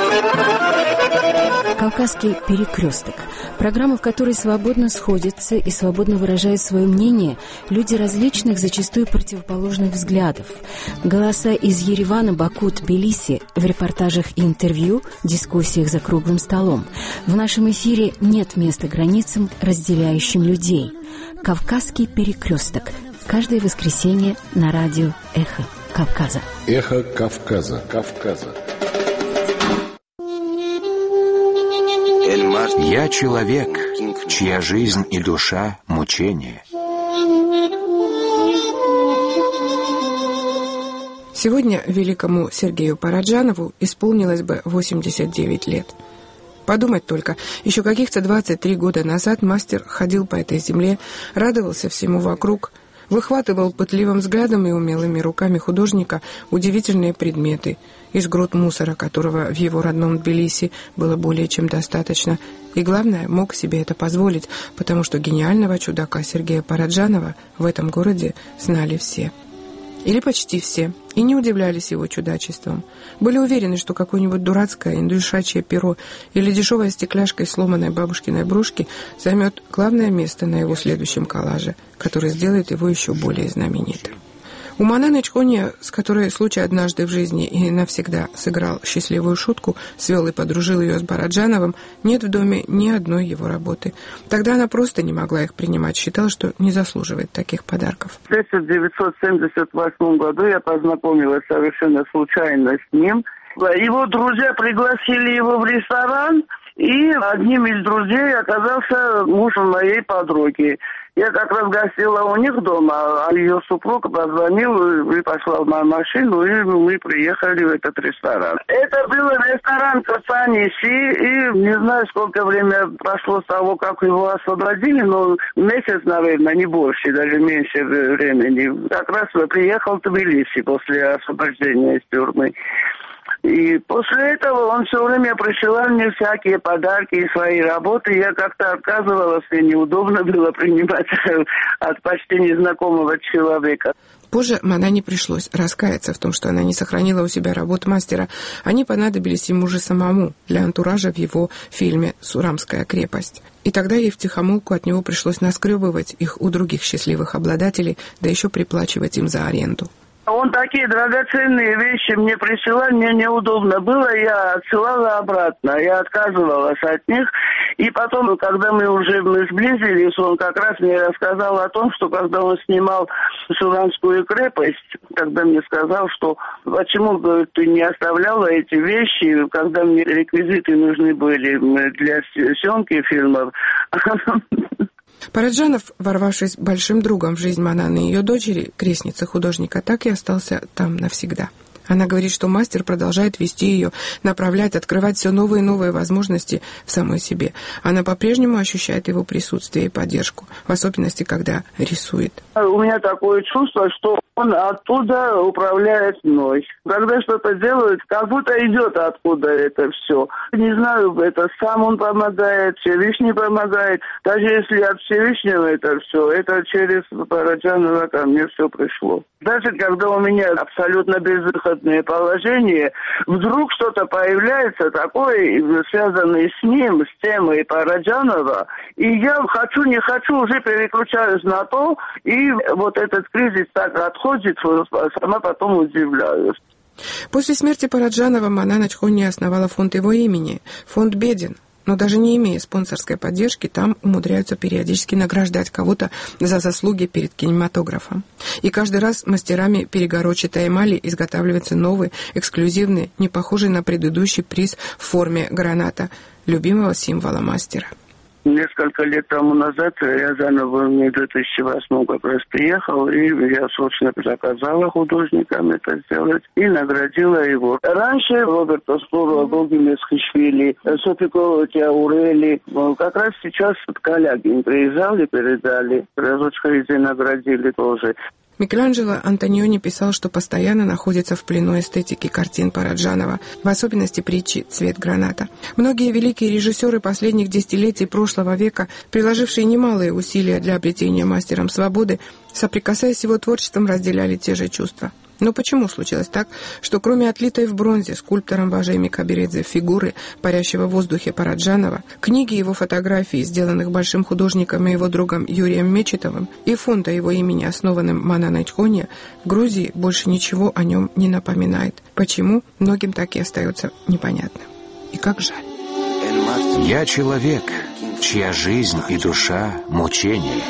«Кавказский перекресток» – программа, в которой свободно сходятся и свободно выражают свое мнение люди различных, зачастую противоположных взглядов. Голоса из Еревана, Баку, Тбилиси в репортажах и интервью, дискуссиях за круглым столом. В нашем эфире нет места границам, разделяющим людей. «Кавказский перекресток» каждое воскресенье на радио «Эхо Кавказа». «Эхо Кавказа». Я человек, чья жизнь и душа — мучение. Сегодня великому Сергею Параджанову исполнилось бы 89 лет. Подумать только, еще каких-то 23 года назад мастер ходил по этой земле, радовался всему вокруг, выхватывал пытливым взглядом и умелыми руками художника удивительные предметы из груд мусора, которого в его родном Тбилиси было более чем достаточно. И главное, мог себе это позволить, потому что гениального чудака Сергея Параджанова в этом городе знали все. Или почти все, и не удивлялись его чудачеством. Были уверены, что какое-нибудь дурацкое индюшачье перо или дешевая стекляшка из сломанной бабушкиной брошки займет главное место на его следующем коллаже, который сделает его еще более знаменитым. У Мананы Чхонья, с которой случай однажды в жизни и навсегда сыграл счастливую шутку, свел и подружил ее с Параджановым, нет в доме ни одной его работы. Тогда она просто не могла их принимать, считала, что не заслуживает таких подарков. В 1978 году я познакомилась совершенно случайно с ним. Его друзья пригласили его в ресторан, и одним из друзей оказался муж моей подруги. Я как раз гостила у них дома, а ее супруг позвонил и пошла в мою машину, и мы приехали в этот ресторан. Это был ресторан Касаниси, и не знаю, сколько времени прошло с того, как его освободили, но месяц, наверное, не больше, даже меньше времени. Как раз приехал в Тбилиси после освобождения из тюрьмы. И после этого он все время присылал мне всякие подарки и свои работы. Я как-то отказывалась, и неудобно было принимать от почти незнакомого человека. Позже Манане пришлось раскаяться в том, что она не сохранила у себя работ мастера. Они понадобились ему же самому для антуража в его фильме «Сурамская крепость». И тогда ей втихомолку от него пришлось наскребывать их у других счастливых обладателей, да еще приплачивать им за аренду. Он такие драгоценные вещи мне присылал, мне неудобно было, я отсылала обратно, я отказывалась от них. И потом, когда мы сблизились, он как раз мне рассказал о том, что когда он снимал Сурамскую крепость, тогда мне сказал, что почему, говорит, ты не оставляла эти вещи, когда мне реквизиты нужны были для съемки фильмов. Параджанов, ворвавшись большим другом в жизнь Мананы и ее дочери, крестницы художника, так и остался там навсегда. Она говорит, что мастер продолжает вести ее, направлять, открывать все новые и новые возможности в самой себе. Она по-прежнему ощущает его присутствие и поддержку, в особенности, когда рисует. У меня такое чувство, что он оттуда управляет мной. Когда что-то делает, как будто идет откуда это все. Не знаю, это сам он помогает, Всевышний помогает. Даже если от Всевышнего это все, это через Параджанова ко мне все пришло. Даже когда у меня абсолютно безвыходное положение, вдруг что-то появляется такое, связанное с ним, с темой Параджанова, и я хочу, не хочу, уже переключаюсь на то, и вот этот кризис так отходит, сама потом удивляюсь. После смерти Параджанова Манана Чхонья основала фонд его имени, фонд беден. Но даже не имея спонсорской поддержки, там умудряются периодически награждать кого-то за заслуги перед кинематографом. И каждый раз мастерами перегородчатой эмали изготавливается новый, эксклюзивный, не похожий на предыдущий приз в форме граната, любимого символа мастера. Несколько лет тому назад я заново в 2008 как раз приехал, и я, собственно, заказала художникам это сделать и наградила его. Раньше Роберта Скорова, Богимес Хишвили, Софико Тяурели, как раз сейчас Калягин приезжали, передали, разочек наградили тоже. Микеланджело Антониони писал, что постоянно находится в плену эстетики картин Параджанова, в особенности притчи «Цвет граната». Многие великие режиссеры последних десятилетий прошлого века, приложившие немалые усилия для обретения мастером свободы, соприкасаясь с его творчеством, разделяли те же чувства. Но почему случилось так, что кроме отлитой в бронзе скульптором Важей Кабиредзе фигуры парящего в воздухе Параджанова, книги его фотографий, сделанных большим художником и его другом Юрием Мечетовым, и фонда его имени, основанным Мананой Чхонья, в Грузии больше ничего о нем не напоминает? Почему, многим так и остается непонятным. И как жаль. Я человек, чья жизнь и душа — мучение.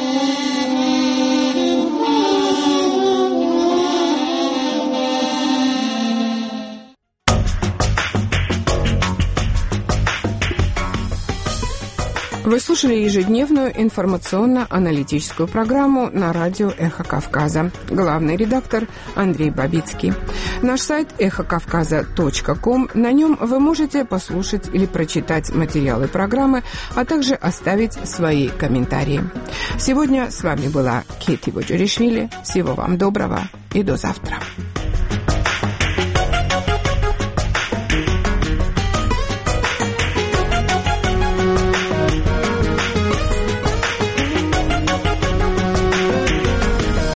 Вы слушали ежедневную информационно-аналитическую программу на радио «Эхо Кавказа». Главный редактор Андрей Бабицкий. Наш сайт эхокавказа.ком. На нем вы можете послушать или прочитать материалы программы, а также оставить свои комментарии. Сегодня с вами была Кити Боджоришвили. Всего вам доброго и до завтра.